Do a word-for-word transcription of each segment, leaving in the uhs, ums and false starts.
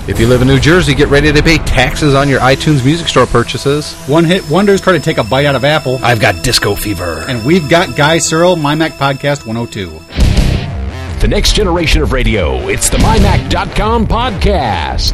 If you live in New Jersey, get ready to pay taxes on your iTunes Music Store purchases. One Hit Wonders try to take a bite out of Apple. I've got disco fever. And we've got Guy Searle, My Mac Podcast one oh two. The next generation of radio. It's the my mac dot com podcast.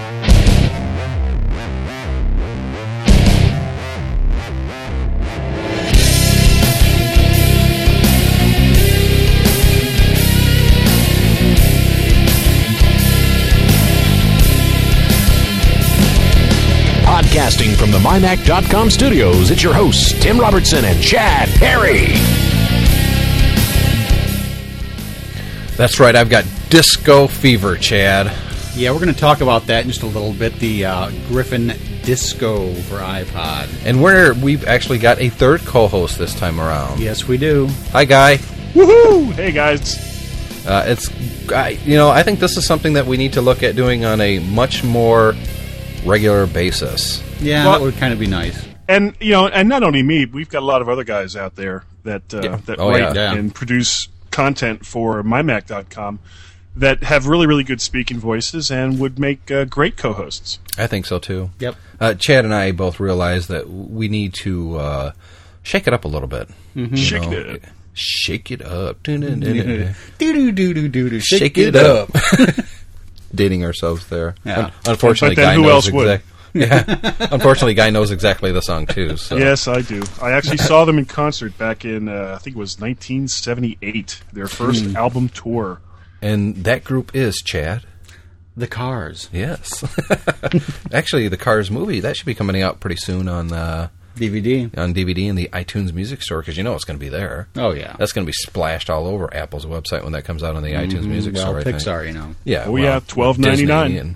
Podcasting from the my mac dot com studios, it's your hosts, Tim Robertson and Chad Perry. That's right, I've got disco fever, Chad. Yeah, we're going to talk about that in just a little bit, the uh, Griffin Disco for iPod. And we're, we've actually got a third co-host this time around. Yes, we do. Hi, Guy. Woohoo! Hey, guys. Uh, it's, I, you know, I think this is something that we need to look at doing on a much more regular basis. Yeah, Well, that would kind of be nice. And you know, and not only me, we've got a lot of other guys out there that uh, Yeah. that Oh, write yeah. and produce content for my mac dot com that have really, really good speaking voices and would make uh, great co-hosts. I think so, too. Yep. Uh, Chad and I both realize that we need to uh, shake it up a little bit. Mm-hmm. You Shake know, it up. Shake it up. Do-do-do-do-do-do. Shake it up. Dating ourselves there. Yeah. Un- unfortunately, But then Guy who knows else would? exact- Yeah. Unfortunately, Guy knows exactly the song too. So. Yes, I do. I actually saw them in concert back in uh, I think it was nineteen seventy-eight. Their first Hmm. album tour. And that group is Chad. The Cars. Yes. Actually, the Cars movie that should be coming out pretty soon on uh, D V D. on D V D in the iTunes Music Store because you know it's going to be there. Oh, yeah. That's going to be splashed all over Apple's website when that comes out on the iTunes Music well, Store. I think. Pixar, you know. Yeah. Oh, well, yeah, twelve ninety-nine. Disney and-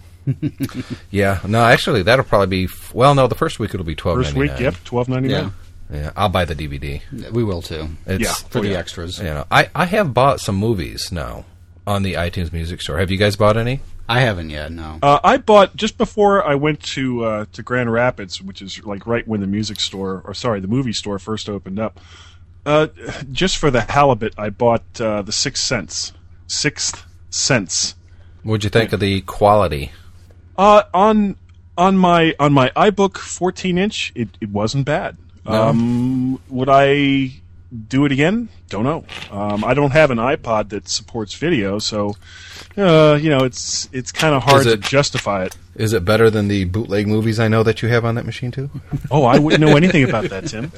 yeah. No, actually, that'll probably be. F- well, no, the first week it'll be twelve First ninety nine. week, yep, twelve ninety-nine. Yeah. Yeah, I'll buy the D V D. We will, too. It's, Yeah. For Oh, the yeah. extras. You know, I, I have bought some movies now on the iTunes Music Store. Have you guys bought any? I haven't yet, no. Uh, I bought just before I went to uh, to Grand Rapids, which is like right when the music store, or sorry, the movie store first opened up. Uh, just for the halibut, I bought uh, the Sixth Sense. Sixth Sense. What'd you think of the quality? Uh, on on my on my iBook fourteen inch, it, it wasn't bad. No? Um, would I do it again? Don't know. Um, I don't have an iPod that supports video, so uh, you know it's it's kind of hard Is it- to justify it. Is it better than the bootleg movies I know that you have on that machine too? Oh, I wouldn't know anything about that, Tim.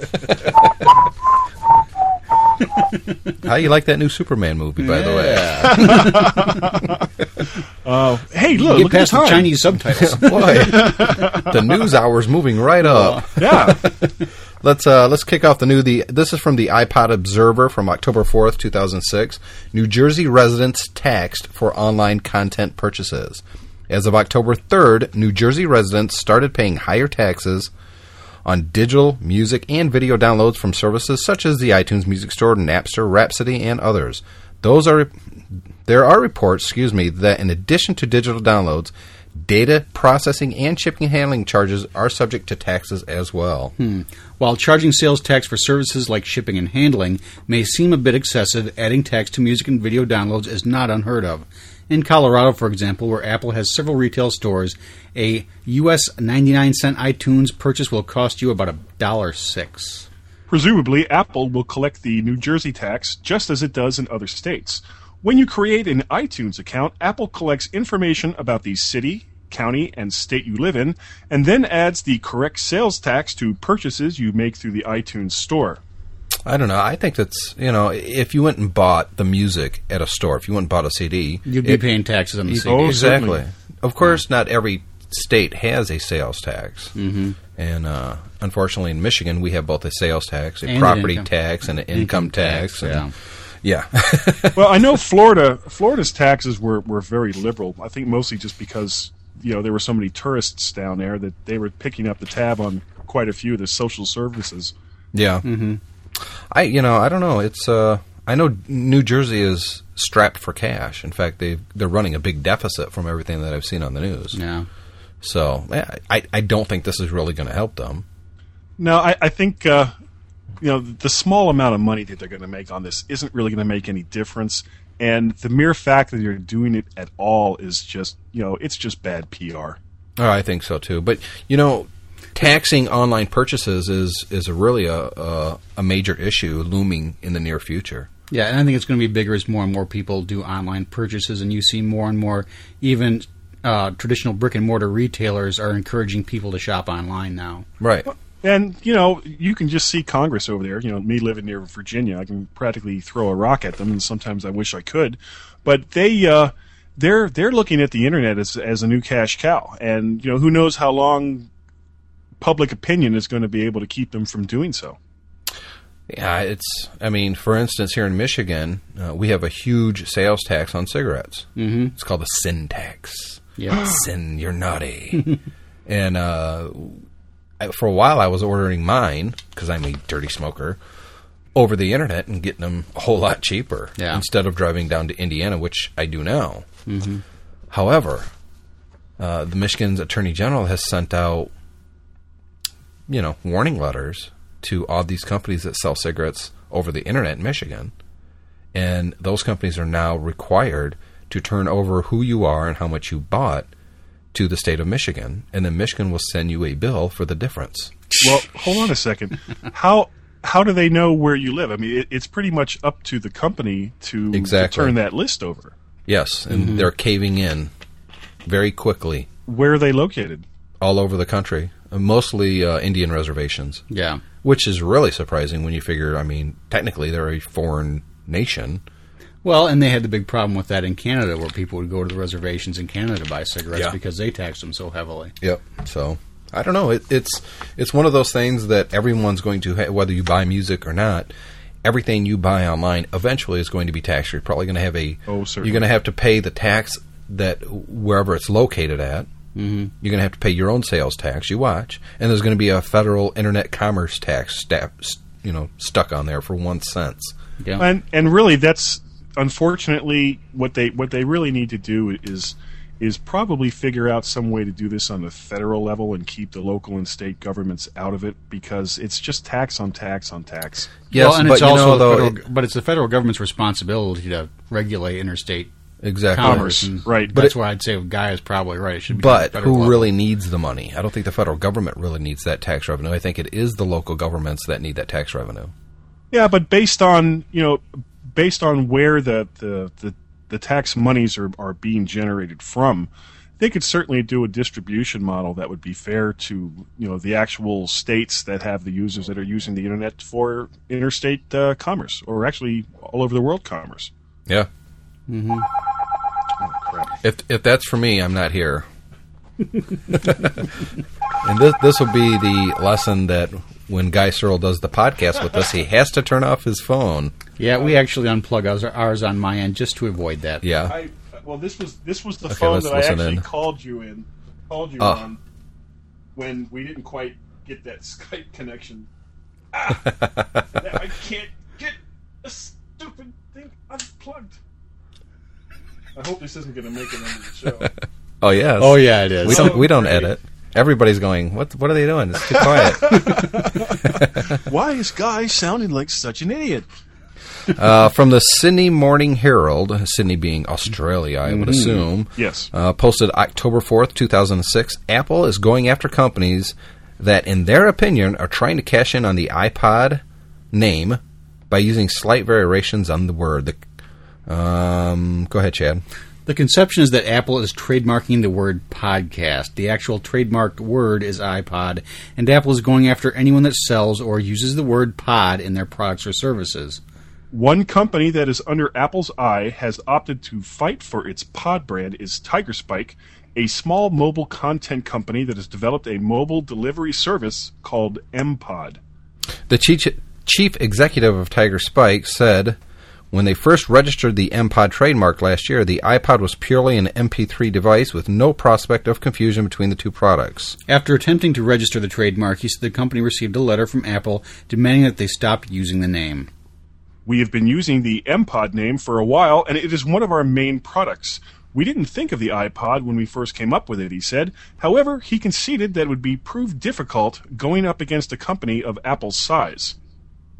How you like that new Superman movie, by the way? Uh, hey, look, Get look past at the the time. Chinese subtitles. Boy, the news hour's moving right up. Yeah. Let's uh, let's kick off the new. The this is from the iPod Observer from October fourth, two thousand six. New Jersey residents taxed for online content purchases. As of October third, New Jersey residents started paying higher taxes on digital music and video downloads from services such as the iTunes Music Store, Napster, Rhapsody, and others. Those are there are reports, excuse me, that in addition to digital downloads, data processing and shipping and handling charges are subject to taxes as well. Hmm. While charging sales tax for services like shipping and handling may seem a bit excessive, adding tax to music and video downloads is not unheard of. In Colorado, for example, where Apple has several retail stores, a U S ninety-nine cent iTunes purchase will cost you about a dollar six. Presumably, Apple will collect the New Jersey tax just as it does in other states. When you create an iTunes account, Apple collects information about the city, county, and state you live in, and then adds the correct sales tax to purchases you make through the iTunes store. I don't know. I think that's, you know, if you went and bought the music at a store, if you went and bought a C D, You'd be it- paying taxes on the C D. Oh, exactly. certainly. Of course, not every state has a sales tax. Mm-hmm. And uh, unfortunately, in Michigan, we have both a sales tax, a And an property income- tax, and an income, tax. and- yeah. yeah. Well, I know Florida. Florida's taxes were, were very liberal. I think mostly just because you know there were so many tourists down there that they were picking up the tab on quite a few of the social services. Yeah. Mm-hmm. I, you know, I don't know. It's, uh, I know New Jersey is strapped for cash. In fact, they they're running a big deficit from everything that I've seen on the news. Yeah. So yeah, I I don't think this is really going to help them. No, I, I think uh, you know the small amount of money that they're going to make on this isn't really going to make any difference. And the mere fact that they're doing it at all is just, you know, it's just bad P R. Oh, I think so too. But you know, taxing online purchases is is a really a, a a major issue looming in the near future. Yeah, and I think it's going to be bigger as more and more people do online purchases, and you see more and more even uh, traditional brick and mortar retailers are encouraging people to shop online now. Right. And, you know, you can just see Congress over there. You know, me living near Virginia, I can practically throw a rock at them, and sometimes I wish I could. But they, uh, they're they're looking at the internet as as a new cash cow, and you know, who knows how long public opinion is going to be able to keep them from doing so. Yeah, it's. I mean, for instance, here in Michigan, uh, we have a huge sales tax on cigarettes. Mm-hmm. It's called the sin tax. Yeah, sin, you're naughty. And uh, for a while, I was ordering mine because I'm a dirty smoker over the internet and getting them a whole lot cheaper yeah. instead of driving down to Indiana, which I do now. Mm-hmm. However, uh, the Michigan's Attorney General has sent out, you know, warning letters to all these companies that sell cigarettes over the internet in Michigan, and those companies are now required to turn over who you are and how much you bought to the state of Michigan, and then Michigan will send you a bill for the difference. Well, hold on a second. How how do they know where you live? I mean, it, it's pretty much up to the company to, exactly. to turn that list over. Yes, and mm-hmm. they're caving in very quickly. Where are they located? All over the country, mostly uh, Indian reservations. Yeah. Which is really surprising when you figure, I mean, technically they're a foreign nation. Well, and they had the big problem with that in Canada, where people would go to the reservations in Canada to buy cigarettes Yeah. because they taxed them so heavily. Yep. So, I don't know. It, it's it's one of those things that everyone's going to, ha- whether you buy music or not, everything you buy online eventually is going to be taxed. You're probably going to have a, oh, certainly. You're going to have to pay the tax that wherever it's located at. Mm-hmm. You're going to have to pay your own sales tax. You watch, and there's going to be a federal internet commerce tax, sta- you know, stuck on there for one cent. Yeah. And and really, that's unfortunately what they what they really need to do is is probably figure out some way to do this on the federal level and keep the local and state governments out of it, because it's just tax on tax on tax. Yes, well, and but it's you also know, the though, federal, it, but it's the federal government's responsibility to regulate interstate exactly. commerce. And right. That's but why I'd say Guy is probably right. It should be but federal who level. really needs the money? I don't think the federal government really needs that tax revenue. I think it is the local governments that need that tax revenue. Yeah, but based on you know, based on where the the, the, the tax monies are, are being generated from, they could certainly do a distribution model that would be fair to you know the actual states that have the users that are using the internet for interstate uh, commerce, or actually all over the world commerce. Yeah. Mm-hmm. Oh, crap. If if that's for me, I'm not here. And this this will be the lesson that when Guy Searle does the podcast with us, he has to turn off his phone. Yeah, we actually unplug ours, ours on my end just to avoid that. Yeah. I, well, this was this was the Okay, phone let's that I listen actually in. called you in, called you Oh. on when we didn't quite get that Skype connection. Ah, I can't get a stupid thing unplugged. I hope this isn't going to make it into the show. Oh yes. Oh, yeah, it is. We don't we don't great. edit. Everybody's going, what What are they doing? It's too quiet. Why is Guy sounding like such an idiot? uh, from the Sydney Morning Herald, Sydney being Australia, I would assume. Yes. Uh, posted October fourth, two thousand six. Apple is going after companies that, in their opinion, are trying to cash in on the iPod name by using slight variations on the word. The, um, go ahead, Chad. The conception is that Apple is trademarking the word podcast. The actual trademarked word is iPod, and Apple is going after anyone that sells or uses the word pod in their products or services. One company that is under Apple's eye has opted to fight for its pod brand is TigerSpike, a small mobile content company that has developed a mobile delivery service called M-Pod. The chief, chief executive of Tiger Spike said, when they first registered the M-Pod trademark last year, the iPod was purely an M P three device with no prospect of confusion between the two products. After attempting to register the trademark, he said the company received a letter from Apple demanding that they stop using the name. We have been using the M-Pod name for a while, and it is one of our main products. We didn't think of the iPod when we first came up with it, he said. However, he conceded that it would be proved difficult going up against a company of Apple's size.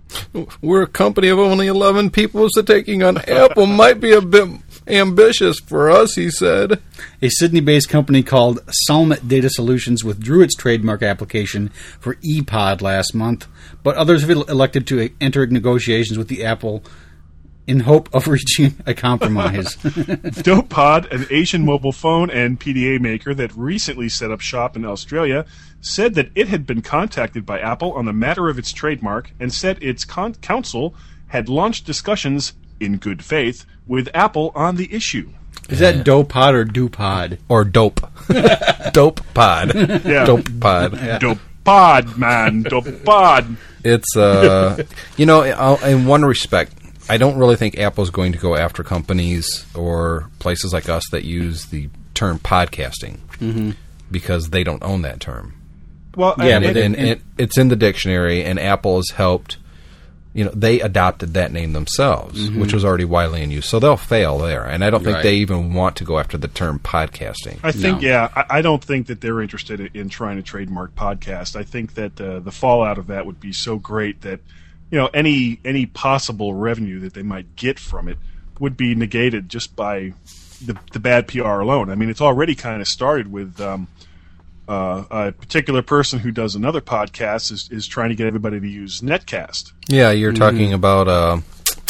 We're a company of only eleven people, so taking on Apple might be a bit ambitious for us, he said. A Sydney-based company called Salmet Data Solutions withdrew its trademark application for ePod last month, but others have elected to enter negotiations with the Apple in hope of reaching a compromise. DopePod, an Asian mobile phone and P D A maker that recently set up shop in Australia, said that it had been contacted by Apple on the matter of its trademark and said its con- counsel had launched discussions, in good faith, with Apple on the issue. Is that DopePod or DoPod? Or Dope. Dope Pod. Yeah. Dope Pod. Yeah. DopePod, man. DopePod. It's, uh, you know, in one respect, I don't really think Apple's going to go after companies or places like us that use the term podcasting mm-hmm. because they don't own that term. Well, yeah, and, and, and, and it, it's in the dictionary, and Apple has helped. You know, they adopted that name themselves, mm-hmm. which was already widely in use, so they'll fail there. And I don't think right. they even want to go after the term podcasting. I think, no. yeah, I, I don't think that they're interested in trying to trademark podcast. I think that uh, the fallout of that would be so great that, you know, any any possible revenue that they might get from it would be negated just by the, the bad P R alone. I mean, it's already kind of started with um, uh, a particular person who does another podcast is, is trying to get everybody to use Netcast. Yeah, you're Mm-hmm. talking about, uh,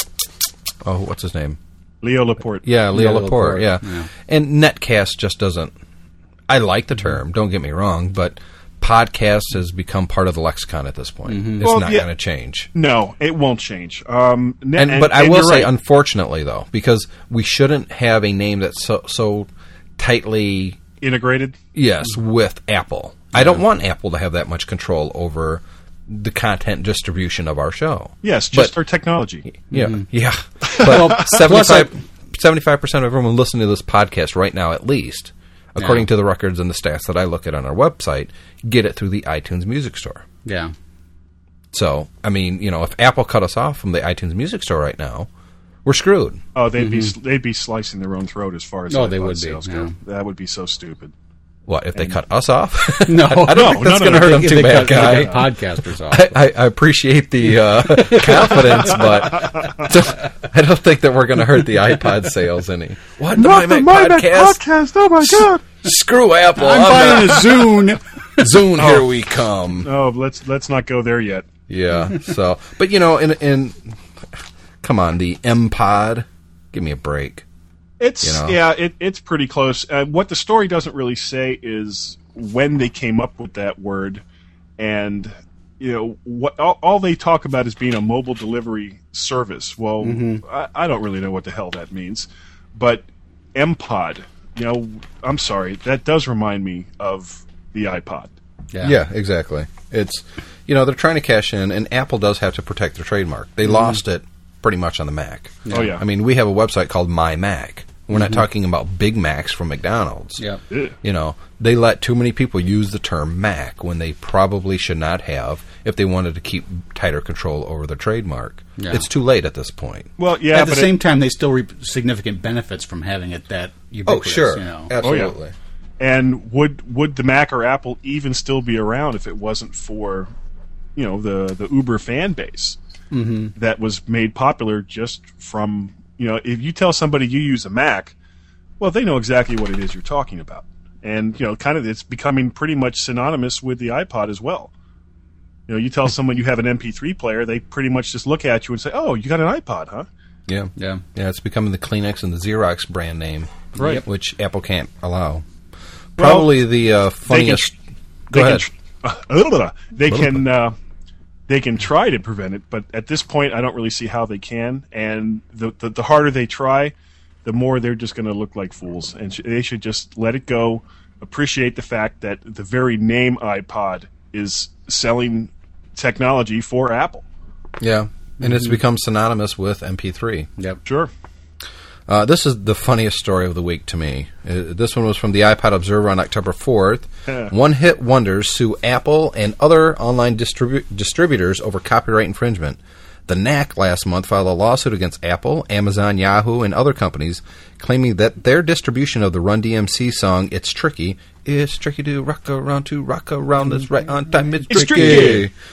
oh, what's his name? Leo Laporte. Yeah, Leo, Leo Laporte, Laporte, yeah. yeah. And Netcast just doesn't, I like the term, don't get me wrong, but podcast has become part of the lexicon at this point. Mm-hmm. It's Well, not yeah. going to change. No, it won't change. Um, ne- And, and, but I and will you're say, right. unfortunately, though, because we shouldn't have a name that's so, so tightly, integrated. yes, with Apple. I don't want Apple to have that much control over the content distribution of our show. Yes, just But- our technology. Yeah, yeah. But seventy-five, seventy-five percent of everyone listening to this podcast right now, at least, according Yeah. to the records and the stats that I look at on our website, get it through the iTunes Music Store. Yeah. So, I mean, you know, if Apple cut us off from the iTunes Music Store right now, we're screwed. Oh, they'd be they'd be slicing their own throat as far as Oh, they iPod would be, sales yeah. go. That would be so stupid. What, if they cut us off? No, I, I don't no, think that's no, going to no, hurt them If too they bad, cut- guy. they cut podcasters off. I, I, I appreciate the uh, confidence, but I don't think that we're going to hurt the iPod sales any. What? The Not the MyMac MyMac podcast? podcast. Oh my god! Screw Apple. I'm buying not- a Zune. Zune, here we come. Oh, let's let's not go there yet. Yeah. So, but you know, in in come on, the M Pod, give me a break. It's You know? yeah, it, it's pretty close. Uh, what the story doesn't really say is when they came up with that word, and you know what all, all they talk about is being a mobile delivery service. Well, Mm-hmm. I, I don't really know what the hell that means, but M Pod, you know, I'm sorry, that does remind me of the iPod. Yeah. exactly. It's you know they're trying to cash in, and Apple does have to protect their trademark. They lost it pretty much on the Mac. Oh yeah, I mean, we have a website called My Mac. We're not talking about Big Macs from McDonald's. Yeah. Ugh. You know, they let too many people use the term Mac when they probably should not have if they wanted to keep tighter control over their trademark. Yeah. It's too late at this point. Well, yeah, At the but same it, time, they still reap significant benefits from having it that ubiquitous. You know? Absolutely. and would would the Mac or Apple even still be around if it wasn't for, you know, the the Uber fan base mm-hmm. that was made popular just from, you know, if you tell somebody you use a Mac, well, they know exactly what it is you're talking about, and you know, kind of it's becoming pretty much synonymous with the iPod as well. You know, you tell someone you have an M P three player, they pretty much just look at you and say, "Oh, you got an iPod, huh?" Yeah. Yeah. Yeah, it's becoming the Kleenex and the Xerox brand name, Right. which Apple can't allow. Probably the uh, funniest. They Go can, ahead. tr- uh, they can uh, they can try to prevent it, but at this point, I don't really see how they can. And the the, the harder they try, the more they're just going to look like fools. And sh- they should just let it go. Appreciate the fact that the very name iPod is selling technology for Apple. Yeah, and it's become synonymous with M P three. Yep. Sure. Uh, this is the funniest story of the week to me. Uh, this one was from the iPod Observer on October fourth. One-hit wonders sue Apple and other online distribu- distributors over copyright infringement. The N A C last month filed a lawsuit against Apple, Amazon, Yahoo, and other companies, claiming that their distribution of the Run D M C song "It's Tricky," it's tricky to rock around to rock around this right on time. It's, It's tricky. tricky.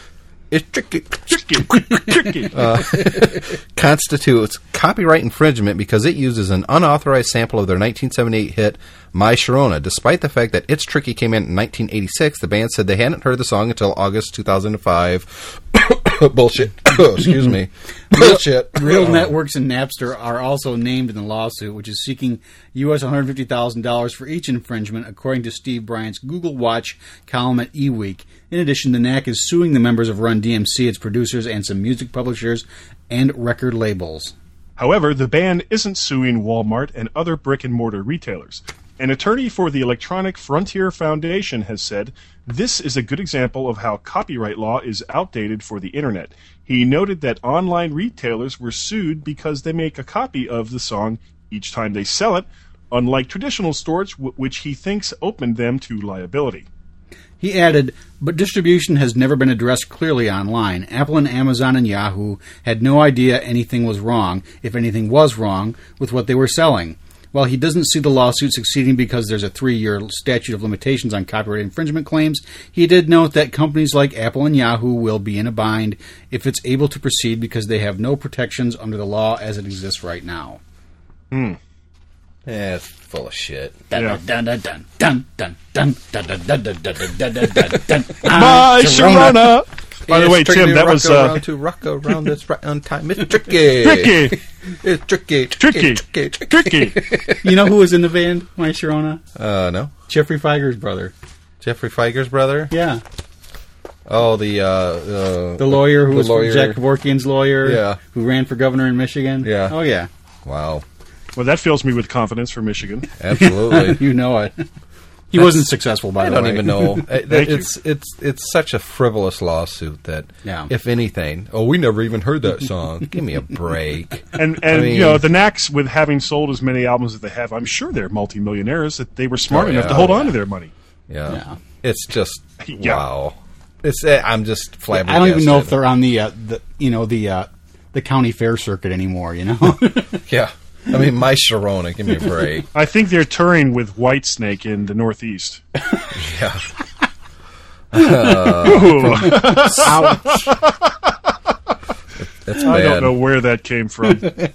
It's tricky. Tricky. Tricky. Uh, constitutes copyright infringement because it uses an unauthorized sample of their nineteen seventy-eight hit My Sharona. Despite the fact that It's Tricky came in in nineteen eighty-six, the band said they hadn't heard the song until August two thousand five. Bullshit. Excuse me. Bullshit. Real Networks and Napster are also named in the lawsuit, which is seeking U S one hundred fifty thousand dollars for each infringement, according to Steve Bryant's Google Watch column at eWeek. In addition, the N A C is suing the members of Run D M C, its producers, and some music publishers and record labels. However, the band isn't suing Walmart and other brick-and-mortar retailers. An attorney for the Electronic Frontier Foundation has said, "This is a good example of how copyright law is outdated for the Internet." He noted that online retailers were sued because they make a copy of the song each time they sell it, unlike traditional stores, w- which he thinks opened them to liability. He added, but distribution has never been addressed clearly online. Apple and Amazon and Yahoo had no idea anything was wrong, if anything was wrong, with what they were selling. While he doesn't see the lawsuit succeeding because there's a three-year statute of limitations on copyright infringement claims, he did note that companies like Apple and Yahoo will be in a bind if it's able to proceed because they have no protections under the law as it exists right now. Hmm. Yeah, it's full of shit. Yeah. Dun dun dun dun dun dun dun dun dun dun dun dun dun dun dun. My Sharona! By the way, It's tricky Tim, to that rock was... Uh, around to rock around this right on time. It's tricky. tricky! It's tricky. Tricky! Tricky. Tricky. Tricky! You know who was in the band, My Sharona? Uh, no. Jeffrey Feiger's brother. Jeffrey Feiger's brother? Yeah. Oh, the, uh... uh The lawyer who the was lawyer. Jack Kevorkian's lawyer. Yeah. Who ran for governor in Michigan. Yeah. Oh, yeah. Wow. Well, that fills me with confidence for Michigan. Absolutely. You know it. He wasn't successful, by I the don't way. even know. It- Thank you. it's it's it's such a frivolous lawsuit that, Yeah. if anything, oh, we never even heard that song. Give me a break. And, and I mean- you know, the N A Cs, with having sold as many albums as they have, I'm sure they're multimillionaires, that they were smart Oh, enough yeah. to hold Oh, on yeah. to their money. Yeah, Yeah. it's just Yeah. wow. It's uh, I'm just flabbergasted. I don't even know if they're on the, uh, the you know, the uh, the county fair circuit anymore, you know? Yeah, I mean, My Sharona. Give me a break. I think they're touring with Whitesnake in the Northeast. Yeah. Ooh, That's I bad. don't know where that came from.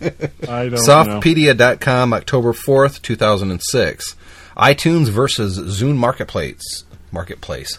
I don't know. Softpedia dot com, October fourth, two thousand six. iTunes versus Zune Marketplace. Marketplace.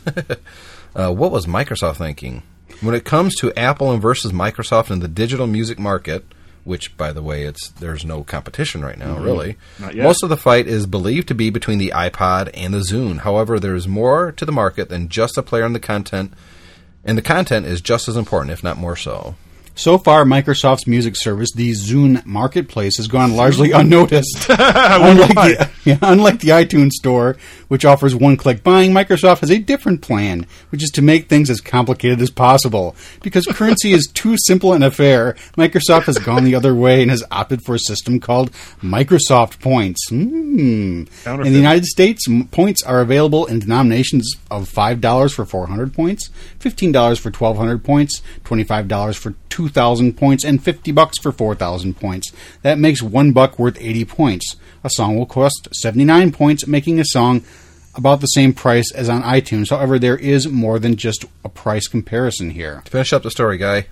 uh, what was Microsoft thinking? When it comes to Apple and versus Microsoft in the digital music market, which, by the way, it's there's no competition right now, really. Not yet. Most of the fight is believed to be between the iPod and the Zune. However, there is more to the market than just a player in the content, and the content is just as important, if not more so. So far, Microsoft's music service, the Zune Marketplace, has gone largely unnoticed. wonder unlike, why. the, yeah, unlike the iTunes Store, which offers one-click buying, Microsoft has a different plan, which is to make things as complicated as possible. Because currency is too simple an affair, Microsoft has gone the other way and has opted for a system called Microsoft Points. Hmm. Counterfeit. In the United States, m- points are available in denominations of five dollars for four hundred points, fifteen dollars for twelve hundred points, twenty-five dollars for two thousand points, and fifty bucks for four thousand points. That makes one buck worth eighty points. A song will cost seventy-nine points, making a song about the same price as on iTunes. However, there is more than just a price comparison here. Finish up the story, guy.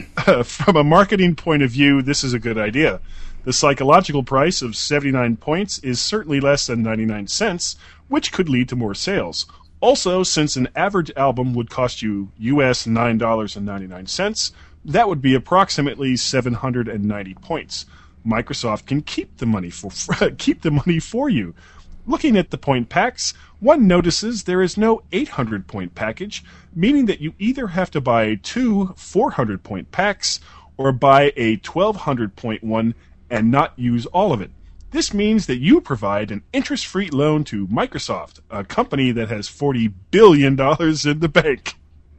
From a marketing point of view, this is a good idea. The psychological price of seventy-nine points is certainly less than ninety-nine cents, which could lead to more sales. Also, since an average album would cost you U S nine dollars and ninety-nine cents, that would be approximately seven hundred ninety points. Microsoft can keep the money for keep the money for you. Looking at the point packs, one notices there is no eight hundred point package, meaning that you either have to buy two four hundred point packs or buy a twelve hundred point one and not use all of it. This means that you provide an interest-free loan to Microsoft, a company that has forty billion dollars in the bank.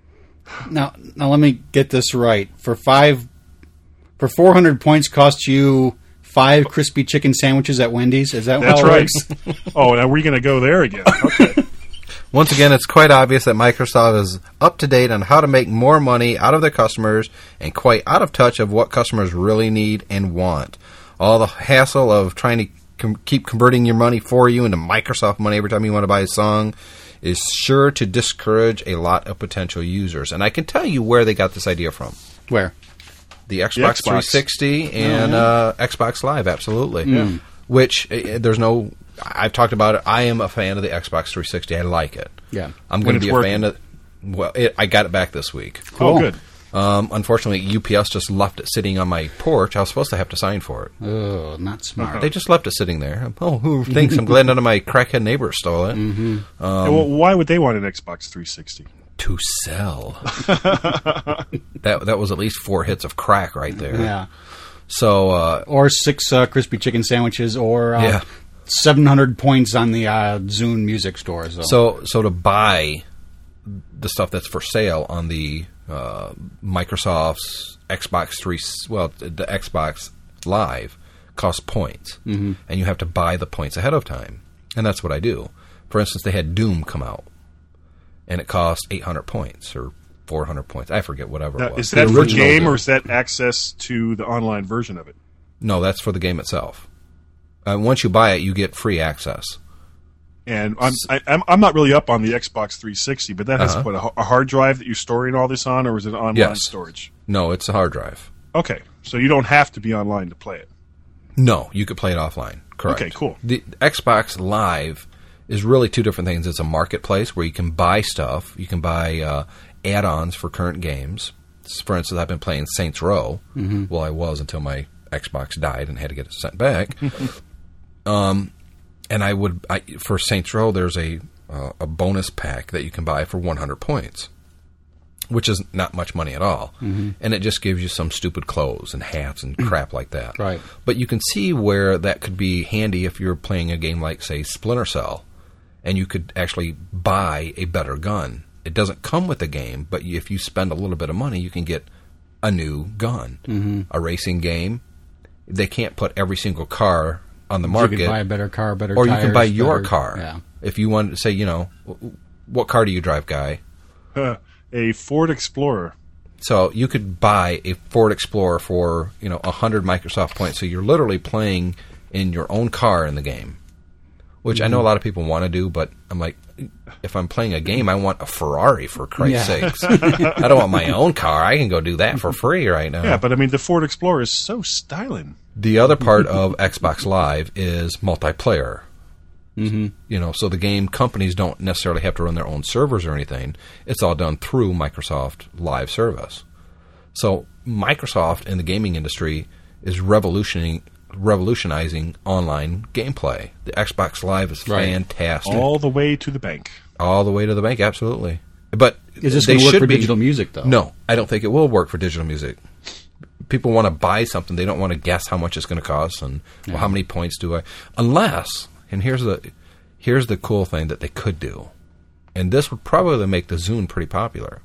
Now, now let me get this right. For five, for four hundred points, costs you five crispy chicken sandwiches at Wendy's. Is that That's how it right. works? Oh, now we're going to go there again. Okay. Once again, it's quite obvious that Microsoft is up to date on how to make more money out of their customers and quite out of touch of what customers really need and want. All the hassle of trying to com- keep converting your money for you into Microsoft money every time you want to buy a song is sure to discourage a lot of potential users. And I can tell you where they got this idea from. Where? The Xbox, Xbox. three sixty and uh, Xbox Live, absolutely. Yeah. Which, uh, there's no... I've talked about it. I am a fan of the Xbox three sixty. I like it. Yeah. I'm When going to it's be a working. fan of... Well, it, I got it back this week. Oh, good. Um, unfortunately, U P S just left it sitting on my porch. I was supposed to have to sign for it. Oh, not smart. They just left it sitting there. Oh, who thinks? I'm glad none of my crackhead neighbors stole it. Mm-hmm. Yeah, well, why would they want an Xbox three sixty? To sell. that that was at least four hits of crack right there. Yeah. So, uh, Or six uh, crispy chicken sandwiches, or uh, Yeah. seven hundred points on the uh, Zune music store. So. so so to buy the stuff that's for sale on the uh, Microsoft's Xbox three, well, the Xbox Live costs points, mm-hmm. and you have to buy the points ahead of time, and that's what I do. For instance, they had Doom come out, and it cost eight hundred points or four hundred points. I forget whatever Now, it was. is that The for original game Doom. or is that access to the online version of it? No, that's for the game itself. Uh, once you buy it, you get free access. And I'm I, I'm I'm not really up on the Xbox three sixty, but that has Uh-huh. what, a, a hard drive that you're storing all this on, or is it online Yes. storage? No, it's a hard drive. Okay, so you don't have to be online to play it. No, you could play it offline. Correct. Okay, cool. The Xbox Live is really two different things. It's a marketplace where you can buy stuff. You can buy uh, add-ons for current games. For instance, I've been playing Saints Row. Mm-hmm. Well, I was until my Xbox died and had to get it sent back. um, and I would I, for Saints Row, there's a uh, a bonus pack that you can buy for one hundred points, which is not much money at all. Mm-hmm. And it just gives you some stupid clothes and hats and crap like that. Right. But you can see where that could be handy if you're playing a game like, say, Splinter Cell, and you could actually buy a better gun. It doesn't come with the game, but if you spend a little bit of money, you can get a new gun. Mm-hmm. A racing game, they can't put every single car on the market. You can buy a better car, better or tires. you can buy your better- car. Yeah. If you wanted to say, you know, what car do you drive, Guy? Uh, a Ford Explorer. So you could buy a Ford Explorer for, you know, one hundred Microsoft points. So you're literally playing in your own car in the game, which mm-hmm. I know a lot of people want to do, but I'm like, if I'm playing a game, I want a Ferrari, for Christ's Yeah. sakes. I don't want my own car. I can go do that for free right now. Yeah, but I mean, the Ford Explorer is so styling. The other part of Xbox Live is multiplayer. Mm-hmm. You know, so the game companies don't necessarily have to run their own servers or anything. It's all done through Microsoft Live service. So Microsoft in the gaming industry is revolutioning, revolutionizing online gameplay. The Xbox Live is Right. fantastic. All the way to the bank. All the way to the bank, absolutely. But Is this they going to work should for be- digital music, though? No, I don't think it will work for digital music. People want to buy something. They don't want to guess how much it's going to cost and well, how many points do I... Unless, and here's the here's the cool thing that they could do, and this would probably make the Zune pretty popular.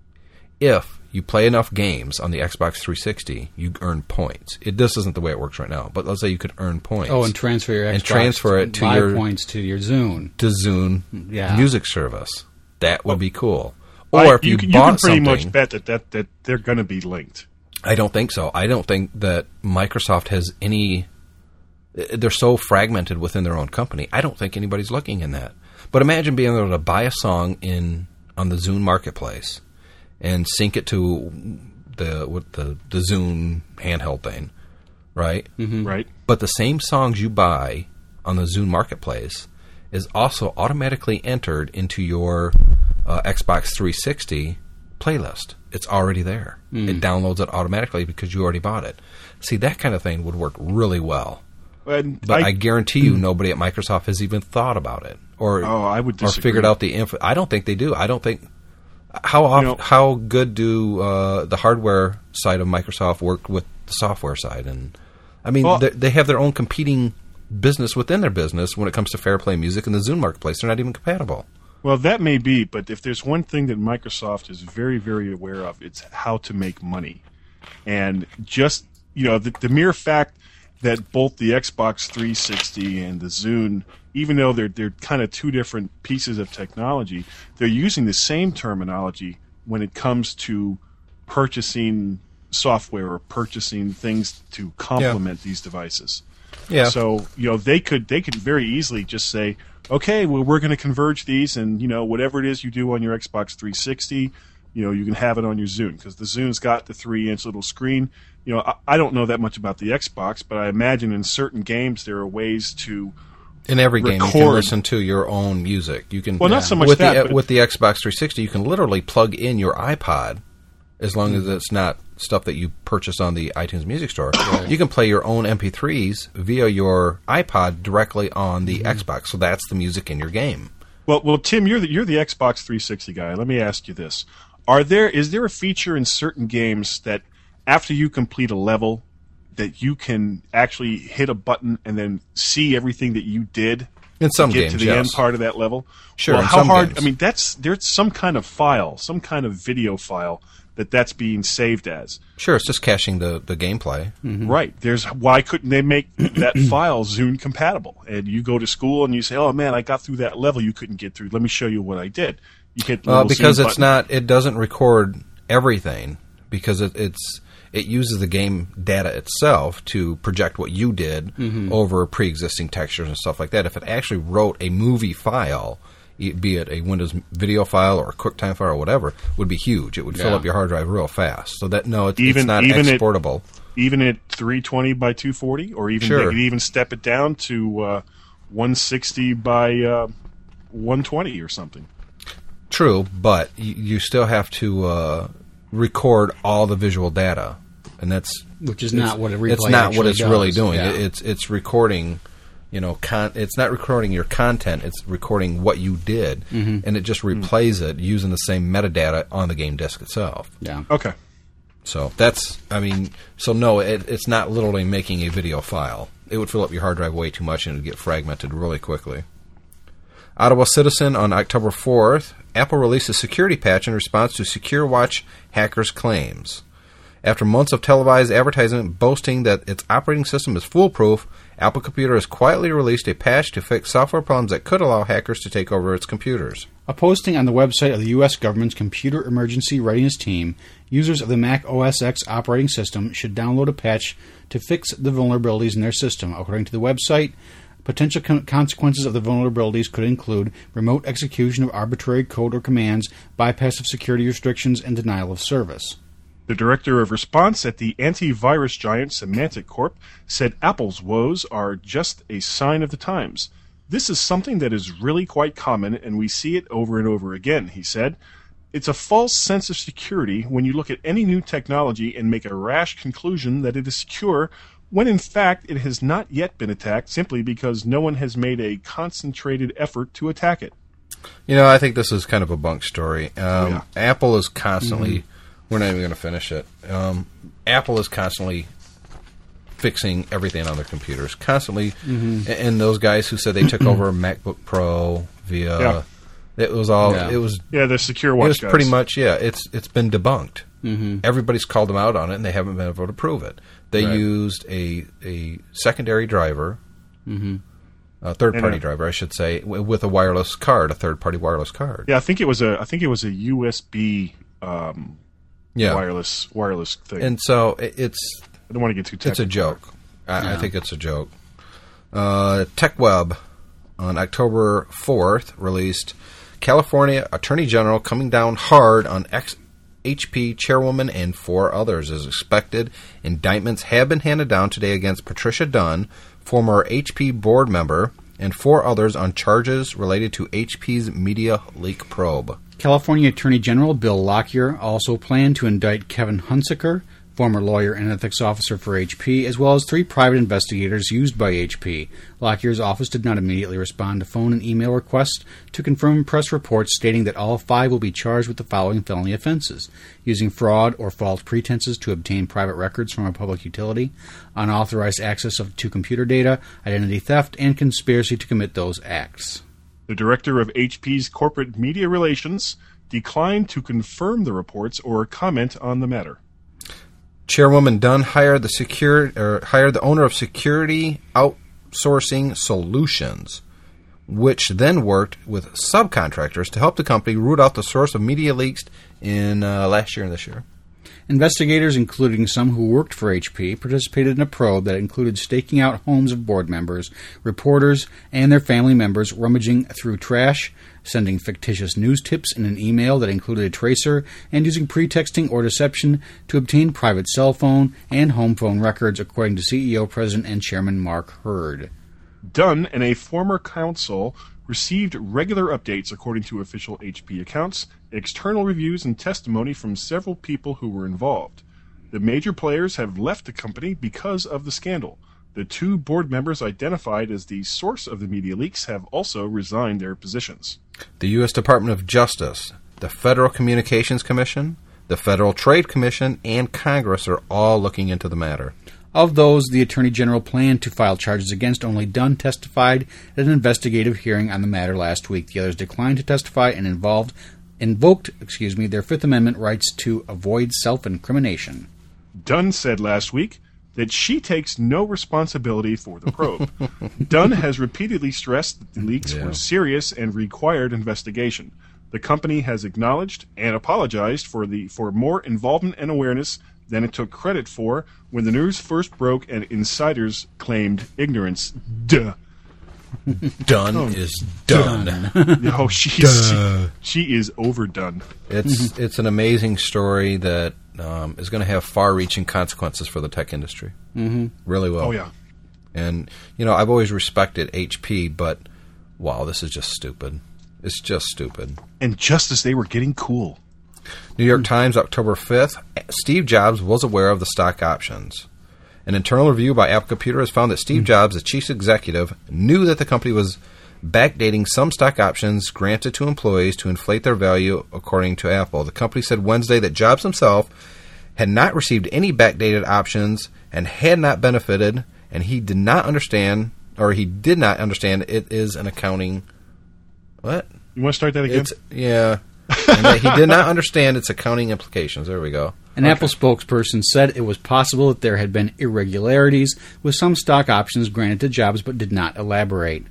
If you play enough games on the Xbox three sixty, you earn points. It, this isn't the way it works right now, but let's say you could earn points. Oh, and transfer your Xbox And transfer it to Live your- points to your Zune. to Zune Yeah. music service. That would be cool. Or I- if you, can, you bought can pretty something... much bet that, that, that they're going to be linked. I don't think so. I don't think that Microsoft has any... They're so fragmented within their own company. I don't think anybody's looking in that. But imagine being able to buy a song in on the Zune Marketplace and sync it to the what the, the Zune handheld thing, right? Mm-hmm. Right? But the same songs you buy on the Zune Marketplace is also automatically entered into your uh, Xbox three sixty playlist. It's already there. Mm. It downloads it automatically because you already bought it. See, that kind of thing would work really well. And But I, I, guarantee you nobody at Microsoft has even thought about it or Oh, I would or disagree. figured out the info. I don't think they do. I don't think... How off, You know- how good do uh, the hardware side of Microsoft work with the software side? And I mean, Well- they, they have their own competing business within their business when it comes to Fair Play Music and the Zune Marketplace. They're not even compatible. well, that may be, but if there's one thing that Microsoft is very, very aware of, it's how to make money. And just, you know, the, the mere fact that both the Xbox three sixty and the Zune, even though they're they're kind of two different pieces of technology, they're using the same terminology when it comes to purchasing software or purchasing things to complement these devices. Yeah. So, you know, they could they could very easily just say, okay, well, we're going to converge these, and, you know, whatever it is you do on your Xbox three sixty, you know, you can have it on your Zune, because the Zune's got the three-inch little screen. You know, I, I don't know that much about the Xbox, but I imagine in certain games there are ways to in every game record. you can listen to your own music. You can well, not so much with that, the but with the Xbox three sixty, you can literally plug in your iPod, as long as it's not stuff that you purchase on the iTunes Music Store. Right. You can play your own M P threes via your iPod directly on the mm-hmm. Xbox. So that's the music in your game. Well, well, Tim, you're the you're the Xbox three sixty guy. Let me ask you this: Are there is there a feature in certain games that after you complete a level, that you can actually hit a button and then see everything that you did in some to get games, to the yes. end part of that level? Sure. Well, in how some hard? games. I mean, that's there's some kind of file, some kind of video file that that's being saved as. Sure, it's just caching the, the gameplay. Mm-hmm. Right. There's why couldn't they make that file Zune compatible? And you go to school and you say, "Oh man, I got through that level you couldn't get through. Let me show you what I did." You hit the uh, little because Zune it's button. not. It doesn't record everything because it, it's it uses the game data itself to project what you did mm-hmm. over pre-existing textures and stuff like that. If it actually wrote a movie file, be it a Windows video file or a QuickTime file or whatever, would be huge. It would fill yeah. up your hard drive real fast. So that no, it, even, it's not even exportable. At, even at three twenty by two forty, or even sure. they could even step it down to uh, one sixty by uh, one twenty or something. True, but you, you still have to uh, record all the visual data, and that's which is not what a replay It's not what it's does. really doing. Yeah. It, it's it's recording. You know, con- it's not recording your content, it's recording what you did, mm-hmm. and it just replays mm-hmm. it using the same metadata on the game disk itself. Yeah. Okay. So that's, I mean, so no, it, it's not literally making a video file. It would fill up your hard drive way too much and it would get fragmented really quickly. Ottawa Citizen on October fourth, Apple released a security patch in response to SecureWatch hackers' claims. After months of televised advertising boasting that its operating system is foolproof, Apple Computer has quietly released a patch to fix software problems that could allow hackers to take over its computers. A posting on the website of the U S government's Computer Emergency Readiness Team, users of the Mac O S X operating system should download a patch to fix the vulnerabilities in their system. According to the website, potential con- consequences of the vulnerabilities could include remote execution of arbitrary code or commands, bypass of security restrictions, and denial of service. The director of response at the antivirus giant Symantec Corp said Apple's woes are just a sign of the times. This is something that is really quite common, and we see it over and over again, he said. It's a false sense of security when you look at any new technology and make a rash conclusion that it is secure, when in fact it has not yet been attacked simply because no one has made a concentrated effort to attack it. You know, I think this is kind of a bunk story. Um, oh, yeah. Apple is constantly... Mm-hmm. We're not even going to finish it. Um, Apple is constantly fixing everything on their computers. Constantly. Mm-hmm. And those guys who said they took over MacBook Pro via... Yeah. It was all... Yeah. It was... Yeah, the secure watch It was guys. pretty much... Yeah, it's it's been debunked. Mm-hmm. Everybody's called them out on it, and they haven't been able to prove it. They Right. used a, a secondary driver... Mm-hmm. A third-party a- driver, I should say, w- with a wireless card, a third-party wireless card. Yeah, I think it was a I think it was a U S B um, Yeah. wireless wireless thing. And so it, it's... I don't want to get too technical. It's a joke. I, I Yeah. think it's a joke. Uh, TechWeb on October fourth released California Attorney General coming down hard on ex- H P chairwoman and four others. As expected, indictments have been handed down today against Patricia Dunn, former H P board member, and four others on charges related to H P's media leak probe. California Attorney General Bill Lockyer also planned to indict Kevin Hunsaker, former lawyer and ethics officer for H P, as well as three private investigators used by H P. Lockyer's office did not immediately respond to phone and email requests to confirm press reports stating that all five will be charged with the following felony offenses: using fraud or false pretenses to obtain private records from a public utility, unauthorized access of, to computer data, identity theft, and conspiracy to commit those acts. The director of H P's corporate media relations declined to confirm the reports or comment on the matter. Chairwoman Dunn hired the secure or hired the owner of Security Outsourcing Solutions, which then worked with subcontractors to help the company root out the source of media leaks in uh, last year and this year. Investigators, including some who worked for H P, participated in a probe that included staking out homes of board members, reporters, and their family members, rummaging through trash, sending fictitious news tips in an email that included a tracer, and using pretexting or deception to obtain private cell phone and home phone records, according to C E O, President, and Chairman Mark Hurd. Dunn and a former counsel received regular updates according to official H P accounts, external reviews, and testimony from several people who were involved. The major players have left the company because of the scandal. The two board members identified as the source of the media leaks have also resigned their positions. The U S Department of Justice, the Federal Communications Commission, the Federal Trade Commission, and Congress are all looking into the matter. Of those, the Attorney General planned to file charges against. Only Dunn testified at an investigative hearing on the matter last week. The others declined to testify and involved, invoked excuse me, their Fifth Amendment rights to avoid self-incrimination. Dunn said last week that she takes no responsibility for the probe. Dunn has repeatedly stressed that the leaks Yeah. were serious and required investigation. The company has acknowledged and apologized for the for more involvement and awareness than it took credit for when the news first broke and insiders claimed ignorance. Duh. Done Oh, is done. Oh, she's, she, she is overdone. It's it's an amazing story that um, is going to have far-reaching consequences for the tech industry. Mm-hmm. Really will. Oh, yeah. And, you know, I've always respected H P, but, wow, this is just stupid. It's just stupid. And just as they were getting cool. New York Times, October fifth, Steve Jobs was aware of the stock options. An internal review by Apple Computer has found that Steve Jobs, the chief executive, knew that the company was backdating some stock options granted to employees to inflate their value, according to Apple. The company said Wednesday that Jobs himself had not received any backdated options and had not benefited, and he did not understand, or he did not understand it is an accounting... What? You want to start that again? It's, yeah. And that he did not understand its accounting implications. There we go. An okay. Apple spokesperson said it was possible that there had been irregularities with some stock options granted to Jobs, but did not elaborate.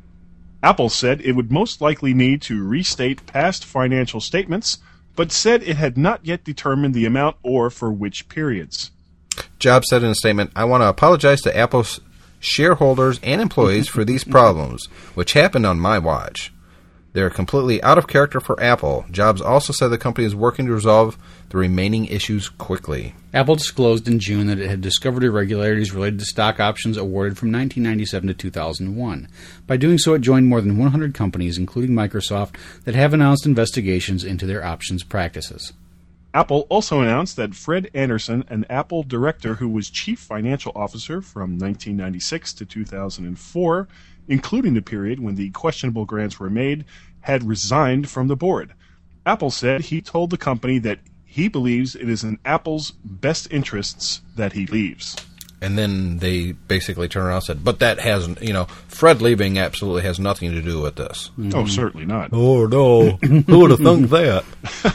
Apple said it would most likely need to restate past financial statements, but said it had not yet determined the amount or for which periods. Jobs said in a statement, "I want to apologize to Apple's shareholders and employees for these problems, which happened on my watch. They're completely out of character for Apple." Jobs also said the company is working to resolve the remaining issues quickly. Apple disclosed in June that it had discovered irregularities related to stock options awarded from nineteen ninety-seven to two thousand one. By doing so, it joined more than one hundred companies, including Microsoft, that have announced investigations into their options practices. Apple also announced that Fred Anderson, an Apple director who was chief financial officer from nineteen ninety-six to two thousand four, including the period when the questionable grants were made, had resigned from the board. Apple said he told the company that he believes it is in Apple's best interests that he leaves. And then they basically turned around and said, but that hasn't, you know, Fred leaving absolutely has nothing to do with this. Mm-hmm. Oh, certainly not. Oh, no. Who would have thunk that?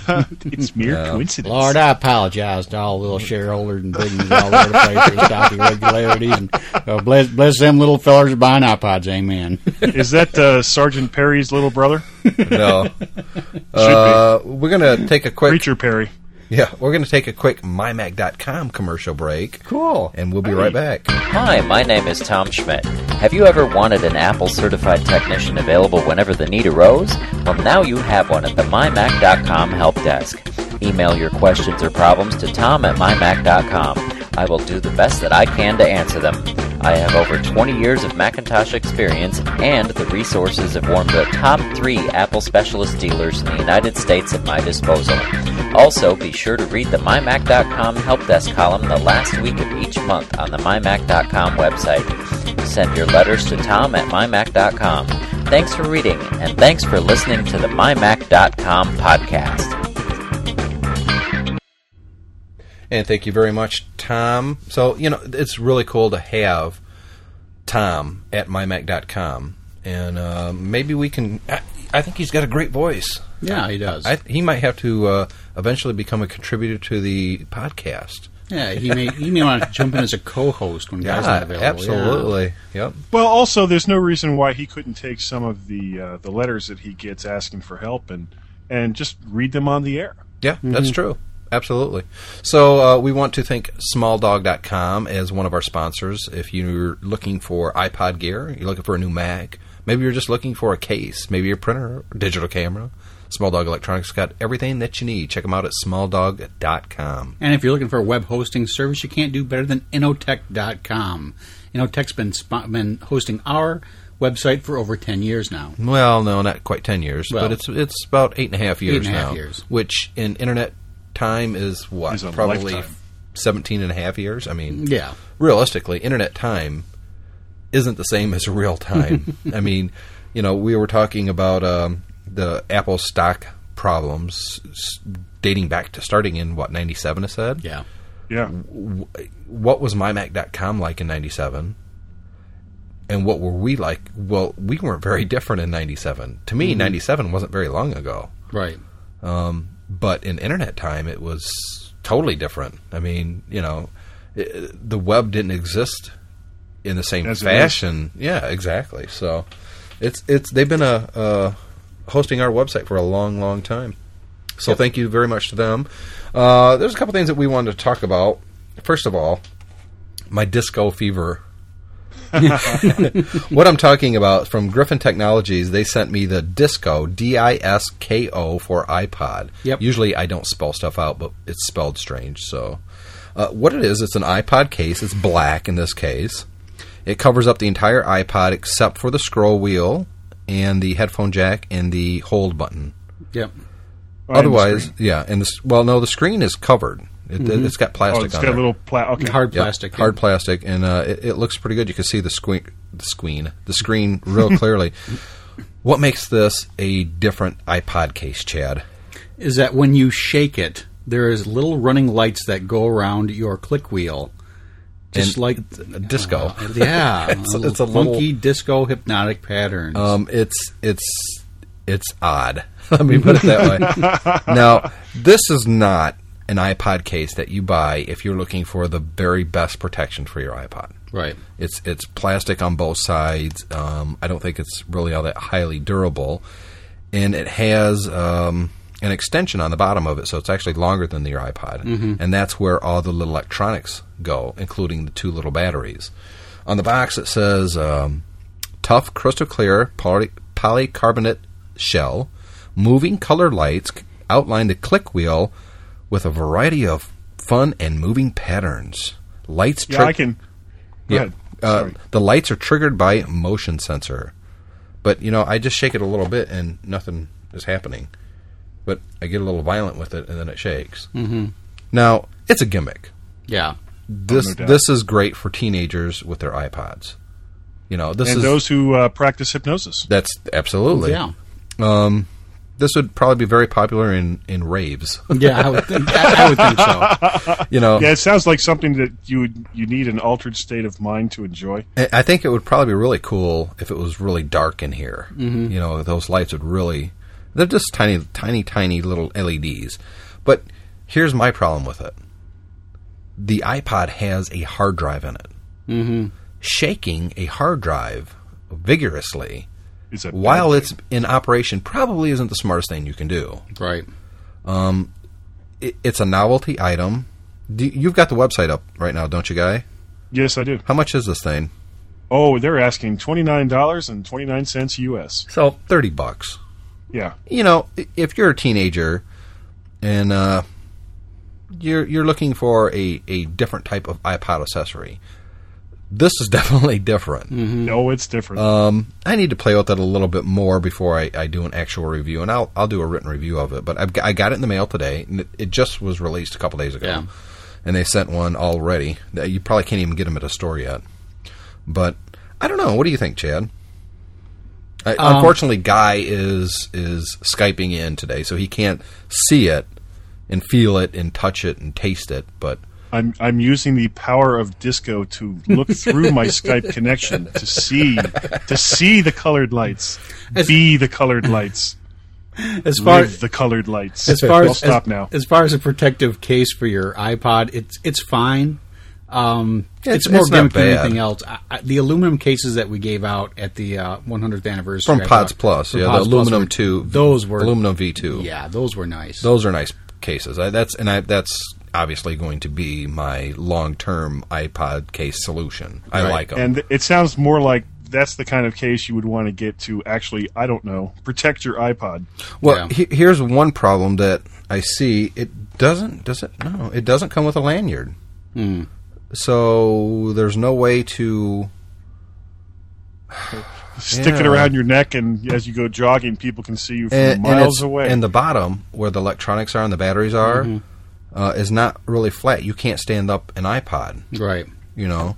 It's mere yeah. coincidence. Lord, I apologize to all little shareholders and businesses all over the place for stock irregularities. And uh, bless, bless them little fellers buying iPods, amen. Is that uh, Sergeant Perry's little brother? No. Uh, we're going to take a quick... Preacher Perry. Yeah, we're going to take a quick my mac dot com commercial break. Cool. And we'll be hey. right back. Hi, my name is Tom Schmidt. Have you ever wanted an Apple certified technician available whenever the need arose? Well, now you have one at the my mac dot com help desk. Email your questions or problems to tom at my mac dot com. I will do the best that I can to answer them. I have over twenty years of Macintosh experience, and the resources of one of the top three Apple specialist dealers in the United States at my disposal. Also, be sure to read the my mac dot com help desk column the last week of each month on the my mac dot com website. Send your letters to tom at my mac dot com. Thanks for reading, and thanks for listening to the my mac dot com podcast. And thank you very much, Tom. So, you know, it's really cool to have Tom at my mac dot com. And uh, maybe we can... I, I think he's got a great voice. Yeah, he does. I, he might have to uh, eventually become a contributor to the podcast. Yeah, he may he may want to jump in as a co-host when guys yeah, not available. Absolutely. Yeah. Yep. Well, also, there's no reason why he couldn't take some of the uh, the letters that he gets asking for help and, and just read them on the air. Yeah, mm-hmm. That's true. absolutely. So uh, we want to thank small dog dot com as one of our sponsors. If you're looking for iPod gear, you're looking for a new Mac, maybe you're just looking for a case, maybe your printer, or digital camera, Small Dog Electronics got everything that you need. Check them out at small dog dot com. And if you're looking for a web hosting service, you can't do better than Innotech dot com. Innotech's been, sp- been hosting our website for over ten years now. Well, no, not quite ten years, Well, but it's it's about eight and a half years eight and a half now. years. Which in internet time is what? Is a Probably lifetime. seventeen and a half years? I mean, Yeah. realistically, internet time isn't the same as real time. I mean, you know, we were talking about um, the Apple stock problems s- dating back to starting in, what, ninety-seven, I said? Yeah. Yeah. What was my mac dot com like in ninety-seven? And what were we like? Well, we weren't very different in ninety-seven. To me, Mm-hmm. ninety-seven wasn't very long ago. Right. Um, but in internet time, it was totally different. I mean, you know, it, the web didn't exist in the same As it fashion. Yeah, exactly. So it's it's they've been a, uh hosting our website for a long, long time. So Yep. thank you very much to them. Uh, there's a couple things that we wanted to talk about. First of all, my disco fever. What I'm talking about, from Griffin Technologies, they sent me the Disco, D I S K O, for iPod. Yep. Usually I don't spell stuff out, but it's spelled strange. So, uh, what it is, it's an iPod case. It's black in this case. It covers up the entire iPod except for the scroll wheel and the headphone jack and the hold button. Yep. Oh, and the Otherwise, screen. yeah, and the, well, no, the screen is covered. It, It's got Oh, plastic it's on got a there. little pla- okay. Hard Yep, plastic. hard plastic, and uh, it, it looks pretty good. You can see the squeen, the screen, the screen real clearly. What makes this a different iPod case, Chad? Is that when you shake it, there is little running lights that go around your click wheel. Just And like a disco. Uh, yeah. It's- a little it's a funky little- disco hypnotic patterns. Um, it's it's it's odd. Let me put it that way. Now, this is not an iPod case that you buy if you're looking for the very best protection for your iPod. right. It's it's plastic on both sides. Um, I don't think it's really all that highly durable, and it has um, an extension on the bottom of it, so it's actually longer than your iPod, and that's where all the little electronics go, including the two little batteries. On the box, it says um, tough, crystal clear poly- polycarbonate shell, moving colored lights outline the click wheel with a variety of fun and moving patterns. Lights. Yeah, tri- I can. Go yeah. ahead. Uh, Sorry. the lights are triggered by motion sensor. But, you know, I just shake it a little bit and nothing is happening. But I get a little violent with it and then it shakes. Mm-hmm. Now, it's a gimmick. Yeah. This no doubt. this is great for teenagers with their iPods. You know, this And is those who uh, practice hypnosis. that's absolutely. Yeah. Um, this would probably be very popular in, in raves. Yeah, I would think, I, I would think so. You know, Yeah, it sounds like something that you would, you need an altered state of mind to enjoy. I I think it would probably be really cool if it was really dark in here. Mm-hmm. You know, those lights would really... They're just tiny, tiny, tiny little L E Ds. But here's my problem with it. The iPod has a hard drive in it. Mm-hmm. Shaking a hard drive vigorously Is a while bad it's in operation probably isn't the smartest thing you can do. Right. It, it's a novelty item. Do, you've got the website up right now, don't you, Guy? Yes, I do. How much is this thing? Oh, they're asking twenty-nine dollars and twenty-nine cents U S. So thirty bucks. Yeah. You know, i- if you're a teenager and uh, you're you're looking for a, a different type of iPod accessory, this is definitely different. No, it's different. Um, I need to play with it a little bit more before I, I do an actual review, and I'll I'll do a written review of it. But I've got, I got it in the mail today, and it, it just was released a couple days ago, Yeah. and they sent one already. That You probably can't even get them at a store yet. But I don't know. What do you think, Chad? I, Um, unfortunately, Guy is is Skyping in today, so he can't see it and feel it and touch it and taste it. But I'm I'm using the power of disco to look through my Skype connection to see to see the colored lights, As- be the colored lights, As far live the colored lights. as far I'll as stop as, now. as far as a protective case for your iPod, it's it's fine. Um, It's- it's, more it's not gimmick than bad. anything else. I, I, the aluminum cases that we gave out at the uh, one hundredth anniversary from I Pods thought- Plus, from yeah, Pods the Plus aluminum were- two, those were aluminum V two. Yeah, those were nice. Those are nice. cases. I, that's and I, that's obviously going to be my long-term iPod case solution. I Right. like them. And it sounds more like that's the kind of case you would want to get to actually, I don't know, protect your iPod. Well, Yeah. he, here's one problem that I see. It doesn't, does it? No, it doesn't come with a lanyard. Hmm. So there's no way to... Stick it Yeah. around your neck, and as you go jogging, people can see you from and, and miles it's- away. And the bottom, where the electronics are and the batteries are, uh, is not really flat. You can't stand up an iPod, Right. you know.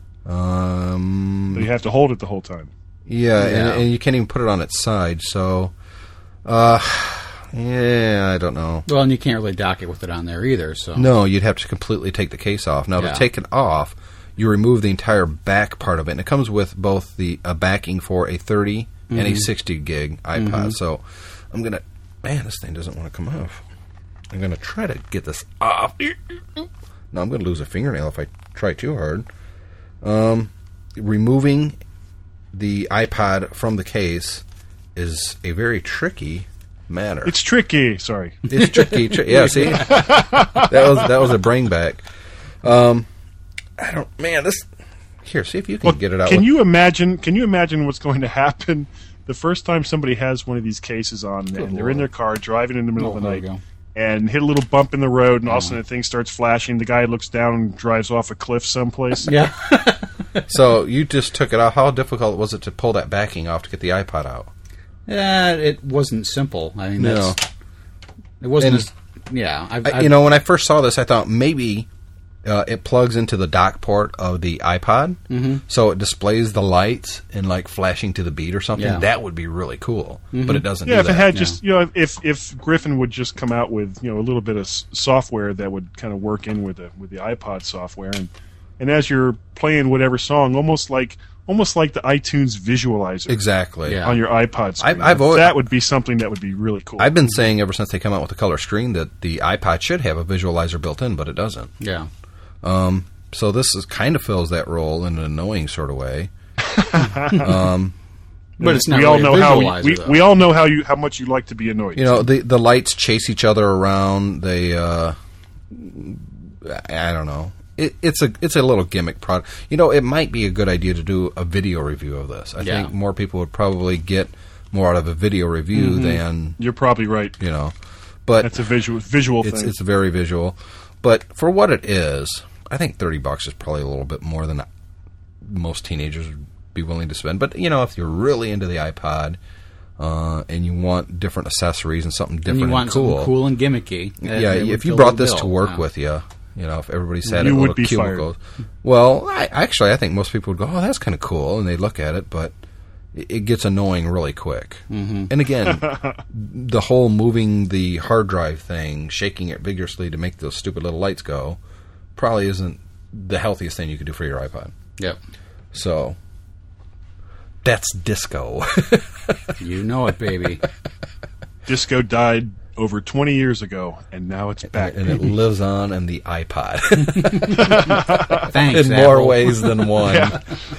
Um, you have to hold it the whole time. yeah, Yeah. And, and you can't even put it on its side. So, uh, yeah, I don't know. Well, and you can't really dock it with it on there either. So No, you'd have to completely take the case off. Now, Yeah. to take it off, you remove the entire back part of it, and it comes with both the a backing for a thirty and Mm-hmm. a sixty gig iPod. So, I'm gonna, man, this thing doesn't want to come off. I'm gonna try to get this off. No, I'm gonna lose a fingernail if I try too hard. Um, removing the iPod from the case is a very tricky matter. It's tricky. Sorry. It's tricky. Tri- yeah, see, that was that was a brain back. Um, I don't, man. This here. See if you can Well, get it out. Can with- you imagine? Can you imagine what's going to happen the first time somebody has one of these cases on, and they're in their car driving in the middle Oh, of the there night, you go. and hit a little bump in the road, and all of a sudden the thing starts flashing. The guy looks down and drives off a cliff someplace. Yeah. So you just took it out. How difficult was it to pull that backing off to get the iPod out? Yeah, it wasn't simple. I mean, No. that's, it wasn't. And- as, yeah, I've, I, I've, you know, when I first saw this, I thought maybe uh, it plugs into the dock port of the iPod, mm-hmm. so it displays the lights and like flashing to the beat or something. Yeah. That would be really cool, but it doesn't. Yeah, do if that. it had just, you know, if if Griffin would just come out with, you know, a little bit of s- software that would kind of work in with the with the iPod software, and and as you're playing whatever song, almost like almost like the iTunes visualizer exactly. Yeah. on your iPod screen. I've- I've always- that would be something that would be really cool. I've been saying ever since they come out with the color screen that the iPod should have a visualizer built in, but it doesn't. yeah. Um, so this is kind of fills that role in an annoying sort of way. um, But it's not we really all a know how visualizer, we, though. we all know how you how much you like to be annoyed. you know, the the lights chase each other around. They, uh, I don't know. It, it's a it's a little gimmick product. You know, it might be a good idea to do a video review of this. I Yeah. think more people would probably get more out of a video review than You're probably right. you know. But That's a visual visual it's thing. it's very visual. But for what it is, I think thirty bucks is probably a little bit more than most teenagers would be willing to spend. But you know, if you're really into the iPod uh, and you want different accessories and something and different you and, want cool, something cool and gimmicky. that- yeah, that would if you fill brought the this bill. to work Yeah. with you, you know, if everybody sat You at would little be cubicles, well, I, actually, I think most people would go, "Oh, that's kind of cool," and they look at it, but it, it gets annoying really quick. Mm-hmm. And again, the whole moving the hard drive thing, shaking it vigorously to make those stupid little lights go, probably isn't the healthiest thing you could do for your iPod. Yep. So that's disco. You know it, baby. Disco died over twenty years ago, and now it's back. and it lives on in the iPod Thanks, in more Apple. ways than one.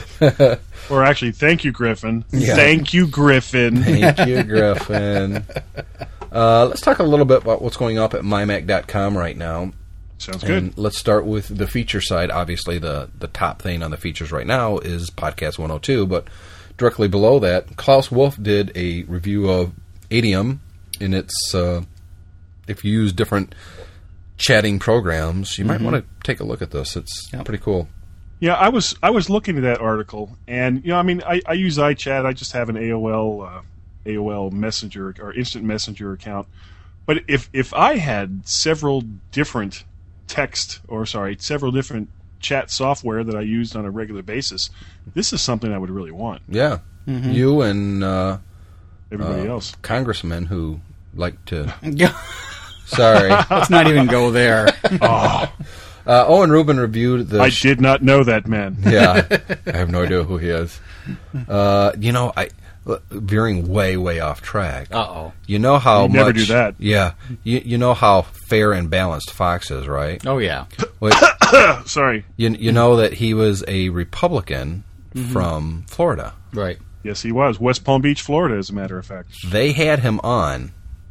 Or actually, thank you, Griffin. Yeah. Thank you, Griffin. Thank you, Griffin. Uh, let's talk a little bit about what's going up at my mac dot com right now. Sounds good. And let's start with the feature side. Obviously, the, the top thing on the features right now is Podcast one oh two, but directly below that, Klaus Wolf did a review of Adium, and it's, uh, if you use different chatting programs, you might want to take a look at this. It's Yep. pretty cool. Yeah, I was I was looking at that article, and you know, I mean, I, I use iChat. I just have an A O L uh, A O L Messenger or Instant Messenger account. But if if I had several different text or sorry, several different chat software that I used on a regular basis, this is something I would really want. Yeah. You and uh, Everybody uh, else. congressmen who like to... Yeah. Sorry. Let's not even go there. Uh, Owen Rubin reviewed the... I did not know that man. Yeah, I have no idea who he is. Uh, you know, I veering way, way off track. Uh-oh. You know how You much... never do that. Yeah. You, you know how fair and balanced Fox is, right? Oh, yeah. Wait, Sorry. you, you know that he was a Republican from Florida. Right. Yes, he was. West Palm Beach, Florida, as a matter of fact. They had him on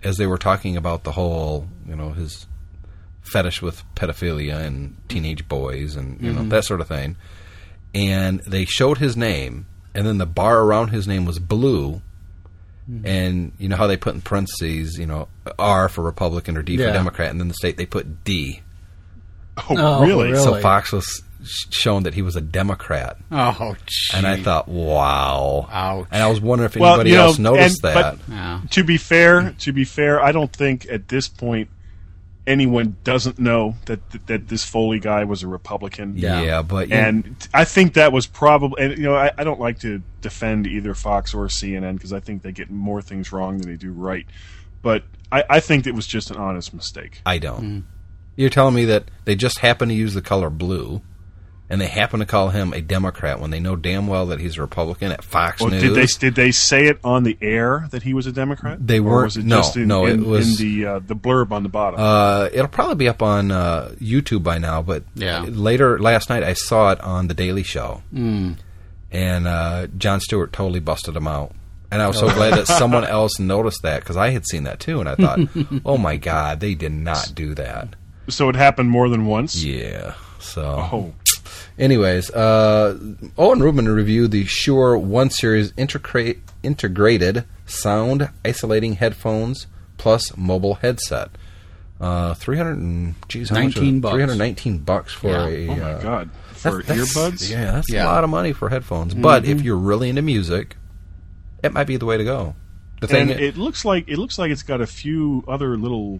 as they were talking about the whole, you know, his fetish with pedophilia and teenage boys and, you mm-hmm. know, that sort of thing. And they showed his name, and then the bar around his name was blue. Mm-hmm. And you know how they put in parentheses, you know, R for Republican or D yeah. for Democrat, and then the state they put D. Oh, oh really? really? So Fox was shown that he was a Democrat. Oh, gee. And I thought, wow. Ouch. And I was wondering if well, anybody you know, else noticed and, that. But yeah. To be fair, to be fair, I don't think at this point anyone doesn't know that that this Foley guy was a Republican. Yeah, yeah but and know. I think that was probably. And you know, I, I don't like to defend either Fox or C N N because I think they get more things wrong than they do right. But I, I think it was just an honest mistake. I don't. Mm. You're telling me that they just happen to use the color blue, and they happen to call him a Democrat when they know damn well that he's a Republican at Fox well, News. Did they did they say it on the air that he was a Democrat? They weren't. Or was it no, just in, no. In, it was in the uh, the blurb on the bottom. Uh, it'll probably be up on uh, YouTube by now. But yeah. later last night, I saw it on the Daily Show, mm. and uh, Jon Stewart totally busted him out. And I was so glad that someone else noticed that because I had seen that too, and I thought, "Oh my God, they did not do that." So it happened more than once? Yeah. So. Oh. Anyways, uh, Owen Rubin reviewed the Shure One Series integra- integrated sound isolating headphones plus mobile headset. Uh, three hundred and geez, how nineteen much? bucks. Three hundred nineteen bucks for yeah. a. Oh my uh, God! For that's, that's, earbuds? Yeah, that's yeah. a lot of money for headphones. Mm-hmm. But if you're really into music, it might be the way to go. The thing and it, it looks like it looks like it's got a few other little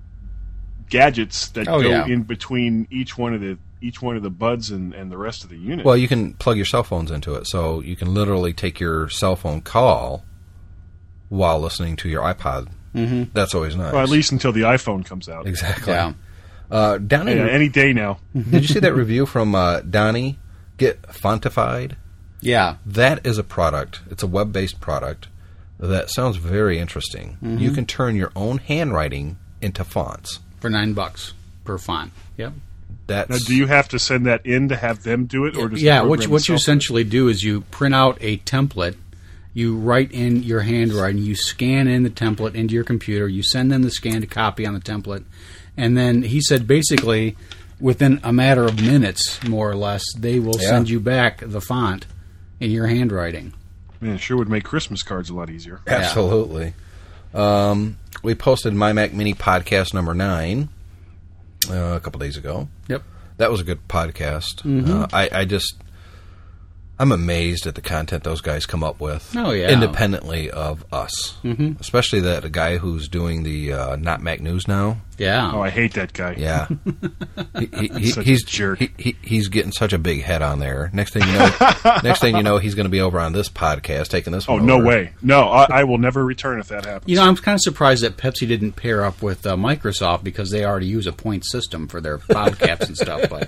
gadgets that oh, go yeah. in between each one of the each one of the buds and, and the rest of the unit. Well, you can plug your cell phones into it, so you can literally take your cell phone call while listening to your iPod. Mm-hmm. That's always nice. Well, at least until the iPhone comes out. Exactly. Yeah. Uh, Donnie, yeah, any day now. Did you see that review from uh, Donnie? Get Fontified? Yeah. That is a product. It's a web-based product that sounds very interesting. Mm-hmm. You can turn your own handwriting into fonts. For nine bucks per font. Yep. That's now, do you have to send that in to have them do it, or does yeah? the What you, what you itself essentially do is you print out a template, you write in your handwriting, you scan in the template into your computer, you send them the scanned copy on the template, and then he said basically within a matter of minutes, more or less, they will yeah. send you back the font in your handwriting. Man, it sure would make Christmas cards a lot easier. Absolutely. Yeah. Um, we posted My Mac Mini podcast number nine uh, a couple days ago. Yep. That was a good podcast. Mm-hmm. Uh, I, I just, I'm amazed at the content those guys come up with. Oh, yeah. Independently of us. Mm-hmm. Especially that a guy who's doing the uh, Not Mac News now. Yeah. Oh, I hate that guy. Yeah. he, he, he, Such he's a jerk. He, he, he's getting such a big head on there. Next thing you know, next thing you know, he's going to be over on this podcast taking this Oh, one no over. way. No, I, I will never return if that happens. You know, I'm kind of surprised that Pepsi didn't pair up with uh, Microsoft because they already use a point system for their podcasts and stuff. But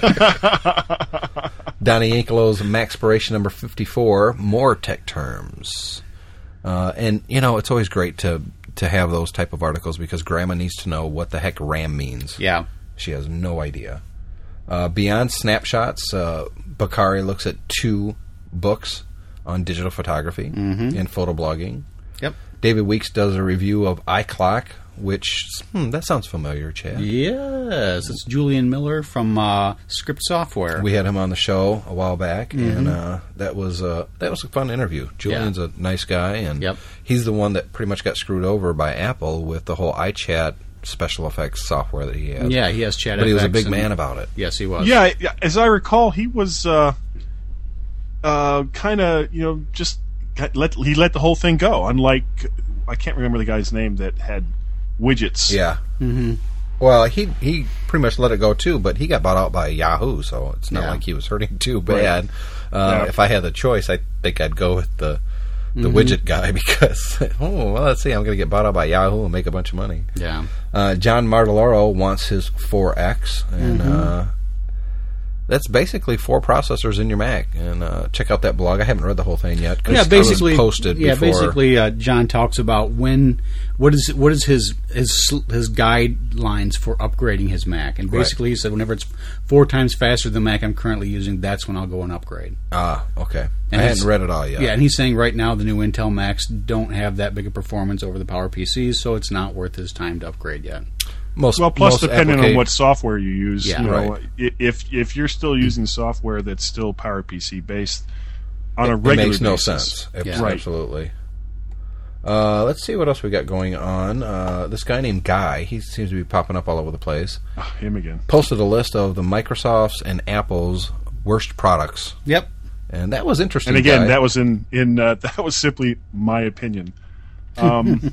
Donnie Yankelow's Macspiration number fifty-four, more tech terms. Uh, and, you know, it's always great to, to have those type of articles because Grandma needs to know what the heck RAM means. yeah. She has no idea. Uh, beyond snapshots, uh, Bakari looks at two books on digital photography mm-hmm. and photoblogging. Yep. David Weeks does a review of iClock, which, hmm, that sounds familiar, Chad. Yes, it's Julian Miller from uh, Script Software. We had him on the show a while back, Mm-hmm. and uh, that was uh, that was a fun interview. Julian's Yeah. a nice guy, and Yep. he's the one that pretty much got screwed over by Apple with the whole iChat special effects software that he has. Yeah, he has Chat but he was a F X big and- man about it. Yes, he was. Yeah, yeah, as I recall, he was uh, uh, kind of, you know, just got, let he let the whole thing go. Unlike, I can't remember the guy's name that had widgets. Yeah. Mm-hmm. Well, he he pretty much let it go too, but he got bought out by Yahoo, so it's not Yeah. like he was hurting too bad. Uh, Yeah. If I had the choice, I think I'd go with the the Mm-hmm. widget guy because oh well, let's see, I'm going to get bought out by Yahoo and make a bunch of money. Yeah. Uh, John Martellaro wants his four X, and Mm-hmm. uh, That's basically four processors in your Mac, and uh, check out that blog. I haven't read the whole thing yet. 'Cause Yeah, basically, I was posted yeah, before. basically, uh, John talks about when what is what is his his his guidelines for upgrading his Mac, and basically he said whenever it's four times faster than the Mac I'm currently using, that's when I'll go and upgrade. Ah, okay. And I he's- hadn't read it all yet. Yeah, and he's saying right now the new Intel Macs don't have that big a performance over the PowerPCs, so it's not worth his time to upgrade yet. Most, Well, plus most depending applica- on what software you use, Yeah. you know, Right. i- if if you're still using software that's still PowerPC based on a it regular makes no basis, sense. Ab- Yeah. Right. Absolutely. Uh, let's see what else we got going on. Uh, this guy named Guy, he seems to be popping up all over the place, Ah, him again. posted a list of the Microsoft's and Apple's worst products. Yep. And that was interesting. And again, Guy. that was in in uh, that was simply my opinion. Um,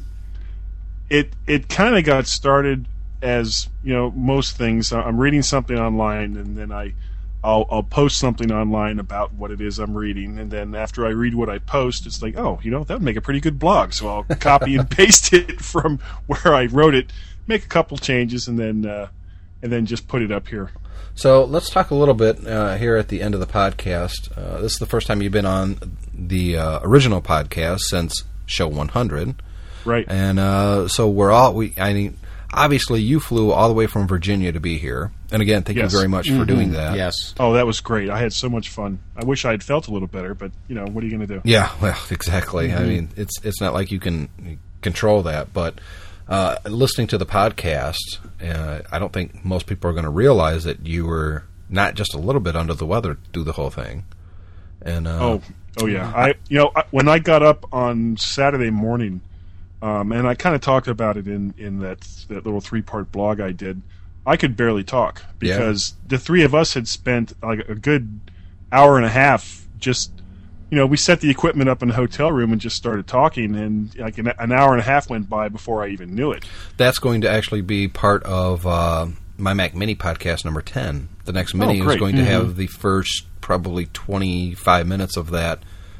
it it kind of got started as, you know, most things. I'm reading something online, and then I I'll, I'll post something online about what it is I'm reading, and then after I read what I post, it's like, oh, you know, that would make a pretty good blog. So I'll copy and paste it from where I wrote it, make a couple changes, and then uh, and then just put it up here. So let's talk a little bit uh, here at the end of the podcast. Uh, this is the first time you've been on the uh, original podcast since show one hundred, Right. and uh, so we're all we. I mean, obviously you flew all the way from Virginia to be here, and again, thank Yes. you very much for doing that. Yes. Oh, that was great. I had so much fun. I wish I had felt a little better, but, you know, what are you going to do? Yeah, well, exactly. Mm-hmm. I mean, it's it's not like you can control that, but uh, listening to the podcast, uh, I don't think most people are going to realize that you were not just a little bit under the weather through the whole thing. And uh, Oh, oh yeah. I, you know, I, when I got up on Saturday morning, um, and I kind of talked about it in, in that that little three part blog I did, I could barely talk Yeah. because the three of us had spent like a good hour and a half just, you know, we set the equipment up in the hotel room and just started talking, and like an, an hour and a half went by before I even knew it. that's going to actually be part of uh, my Mac Mini podcast number ten. The next mini is great. going to have the first probably twenty-five minutes of that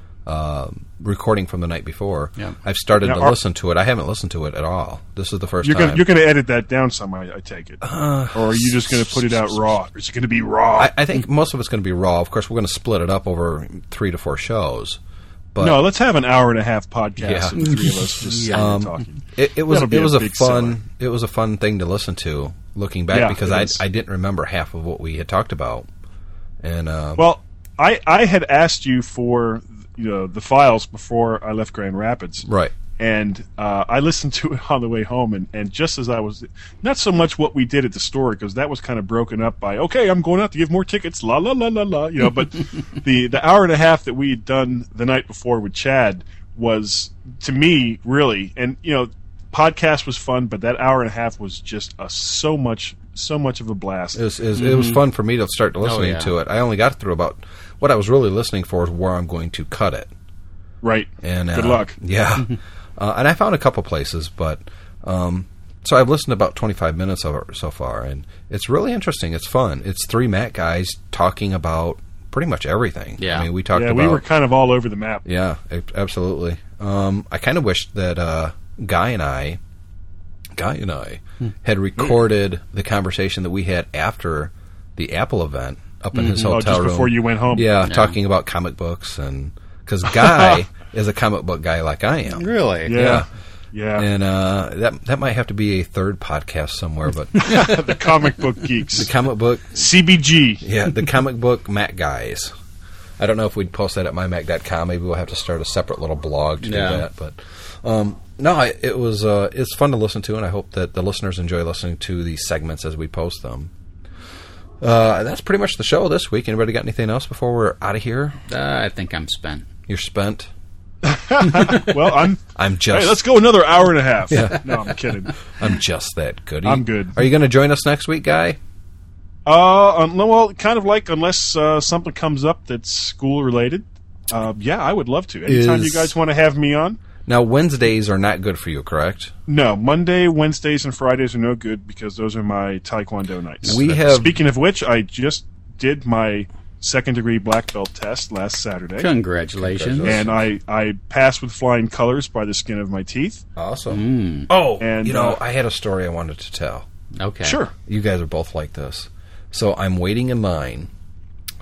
uh, recording from the night before. Yeah. I've started Now, to are- listen to it. I haven't listened to it at all. This is the first You're time. gonna you're gonna edit that down some, I, I take it, Uh, or are you just gonna put it out raw? Or is it gonna be raw? I, I think most of it's going to be raw. Of course, we're going to split it up over three to four shows. But no, let's have an hour and a half podcast Yeah. of the three of us just sitting Um, there talking. it, it was That'll be it was a a, big fun seller. it was a fun thing to listen to looking back Yeah, because it I is. I didn't remember half of what we had talked about. And uh, Well, I I had asked you for, you know, the files before I left Grand Rapids, right. and uh, I listened to it on the way home, and, and just as I was, not so much what we did at the store, because that was kind of broken up by, okay, I'm going out to give more tickets, la la la la la, you know, but the the hour and a half that we had done the night before with Chad was, to me, really, and you know, podcast was fun, but that hour and a half was just a, so much so much of a blast. It was, it was, it was fun for me to start listening yeah. to it. I only got through about what I was really listening for is where I'm going to cut it. Right. And uh, Good luck. Yeah, uh, and I found a couple places, but um, so I've listened to about twenty-five minutes of it so far, and it's really interesting. It's fun. It's three Mac guys talking about pretty much everything. Yeah. I mean, we talked Yeah, about we were kind of all over the map. yeah, a- absolutely. Um, I kind of wish that uh, Guy and I, Guy and I, had recorded the conversation that we had after the Apple event up in his Oh, hotel just room. before you went home. Yeah, talking about comic books, and because Guy is a comic book guy like I am. Really? Yeah. Yeah. And uh, that that might have to be a third podcast somewhere, but The comic book geeks. the comic book, C B G. yeah, the comic book Mac guys. I don't know if we'd post that at my mac dot com. Maybe we'll have to start a separate little blog to Yeah. do that. But um, no, I, it was uh, it's fun to listen to, and I hope that the listeners enjoy listening to these segments as we post them. Uh, that's pretty much the show this week. Anybody got anything else before we're out of here? Uh, I think I'm spent. You're spent. Well, I'm. I'm just. Hey, let's go another hour and a half. No, I'm kidding. I'm just that good. I'm good. Are you going to join us next week, Guy? Uh, um, no, well, kind of like unless uh, something comes up that's school related. Uh, yeah, I would love to. Anytime Is- you guys want to have me on. Now, Wednesdays are not good for you, correct? No, Monday, Wednesdays, and Fridays are no good because those are my Taekwondo nights. We have- Speaking of which, I just did my second degree black belt test last Saturday, Congratulations. and I I passed with flying colors by the skin of my teeth. Awesome. Oh, And, you know, uh, I had a story I wanted to tell. Okay. Sure. You guys are both like this. So I'm waiting in line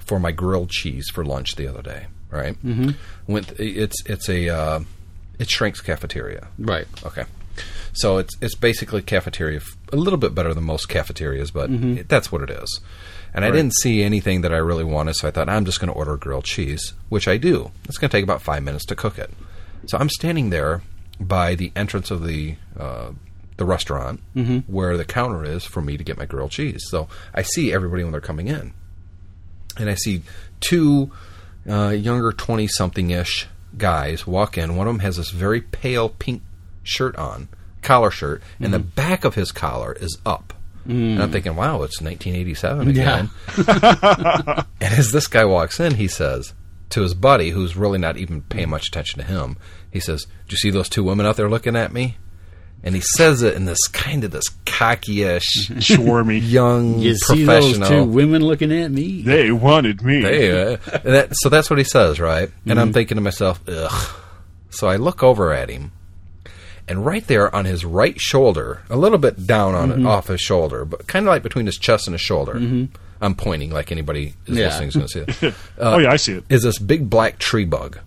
for my grilled cheese for lunch the other day. Right? Mm-hmm. Went. It's it's a uh, it's Shrink's Cafeteria. Right. Okay. So it's it's basically cafeteria, a little bit better than most cafeterias, but Mm-hmm. it, that's what it is. And I didn't see anything that I really wanted, so I thought, I'm just going to order grilled cheese, which I do. It's going to take about five minutes to cook it. So I'm standing there by the entrance of the uh, the restaurant Mm-hmm. where the counter is for me to get my grilled cheese. So I see everybody when they're coming in. And I see two uh, younger twenty-something-ish guys walk in. One of them has this very pale pink shirt on, collar shirt, and the back of his collar is up. Mm. And I'm thinking, wow, it's nineteen eighty-seven again. Yeah. And as this guy walks in, he says to his buddy, who's really not even paying much attention to him, he says, "Do you see those two women out there looking at me?" And he says it in this kind of this cocky-ish, Swarmy. young You see professional. those two women looking at me? They wanted me. Hey, uh, that, so that's what he says, right? And Mm-hmm. I'm thinking to myself, ugh. So I look over at him, and right there on his right shoulder, a little bit down on Mm-hmm. it, off his shoulder, but kind of like between his chest and his shoulder. Mm-hmm. I'm pointing like anybody is Yeah. listening is going to see it. oh, yeah, I see it. Is this big black tree bug.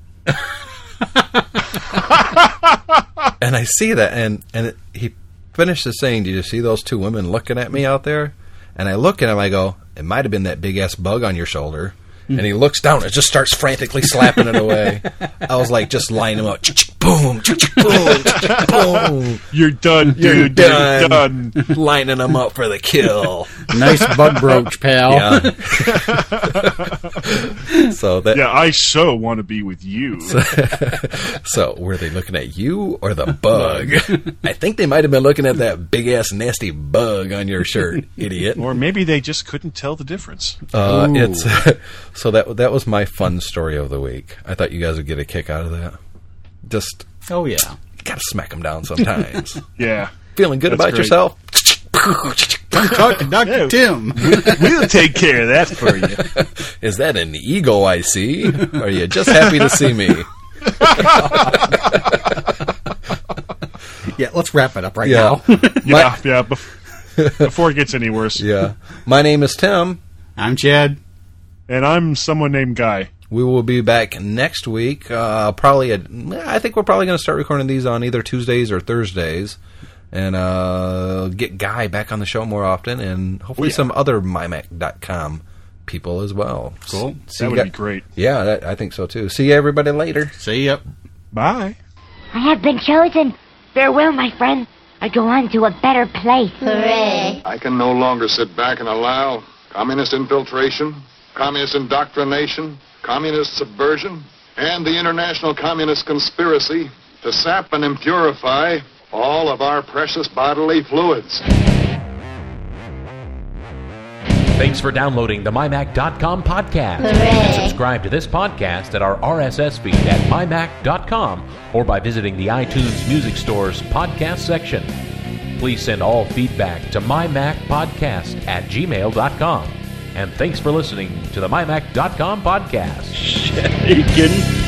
And I see that, and, and it, he finishes saying, "Do you see those two women looking at me out there?" And I look at him, I go, "It might have been that big-ass bug on your shoulder." And he looks down and just starts frantically slapping it away. I was like, just line him up. Boom, boom, boom. You're done, You're dude. done. You're done. Lining them up for the kill. Nice bug brooch, pal. Yeah. so that. Yeah, I so want to be with you. So were they looking at you or the bug? I think they might have been looking at that big ass nasty bug on your shirt, idiot. Or maybe they just couldn't tell the difference. Uh, Ooh. it's so that that was my fun story of the week. I thought you guys would get a kick out of that. Just Oh, yeah. you gotta smack them down sometimes. Yeah. Feeling good That's about great. yourself? Come talk to Doctor Yeah. Tim. We'll take care of that for you. Is that an ego I see? Or are you just happy to see me? Yeah, let's wrap it up right Yeah. now. Yeah, yeah. Bef- before it gets any worse. Yeah. My name is Tim. I'm Chad. And I'm someone named Guy. We will be back next week. Uh, probably, a, I think we're probably going to start recording these on either Tuesdays or Thursdays, and uh, get Guy back on the show more often, and hopefully Yeah. some other my mac dot com people as well. Cool. See That you would guy- be great. Yeah, that, I think so too. See you everybody later. See ya. Bye. I have been chosen. Farewell, my friend. I go on to a better place. Hooray. I can no longer sit back and allow communist infiltration, communist indoctrination, communist subversion, and the international communist conspiracy to sap and impurify all of our precious bodily fluids. Thanks for downloading the my mac dot com podcast. You Hooray. can subscribe to this podcast at our R S S feed at my mac dot com or by visiting the iTunes Music Store's podcast section. Please send all feedback to my mac podcast at gmail dot com. And thanks for listening to the my mac dot com podcast. Are you kidding?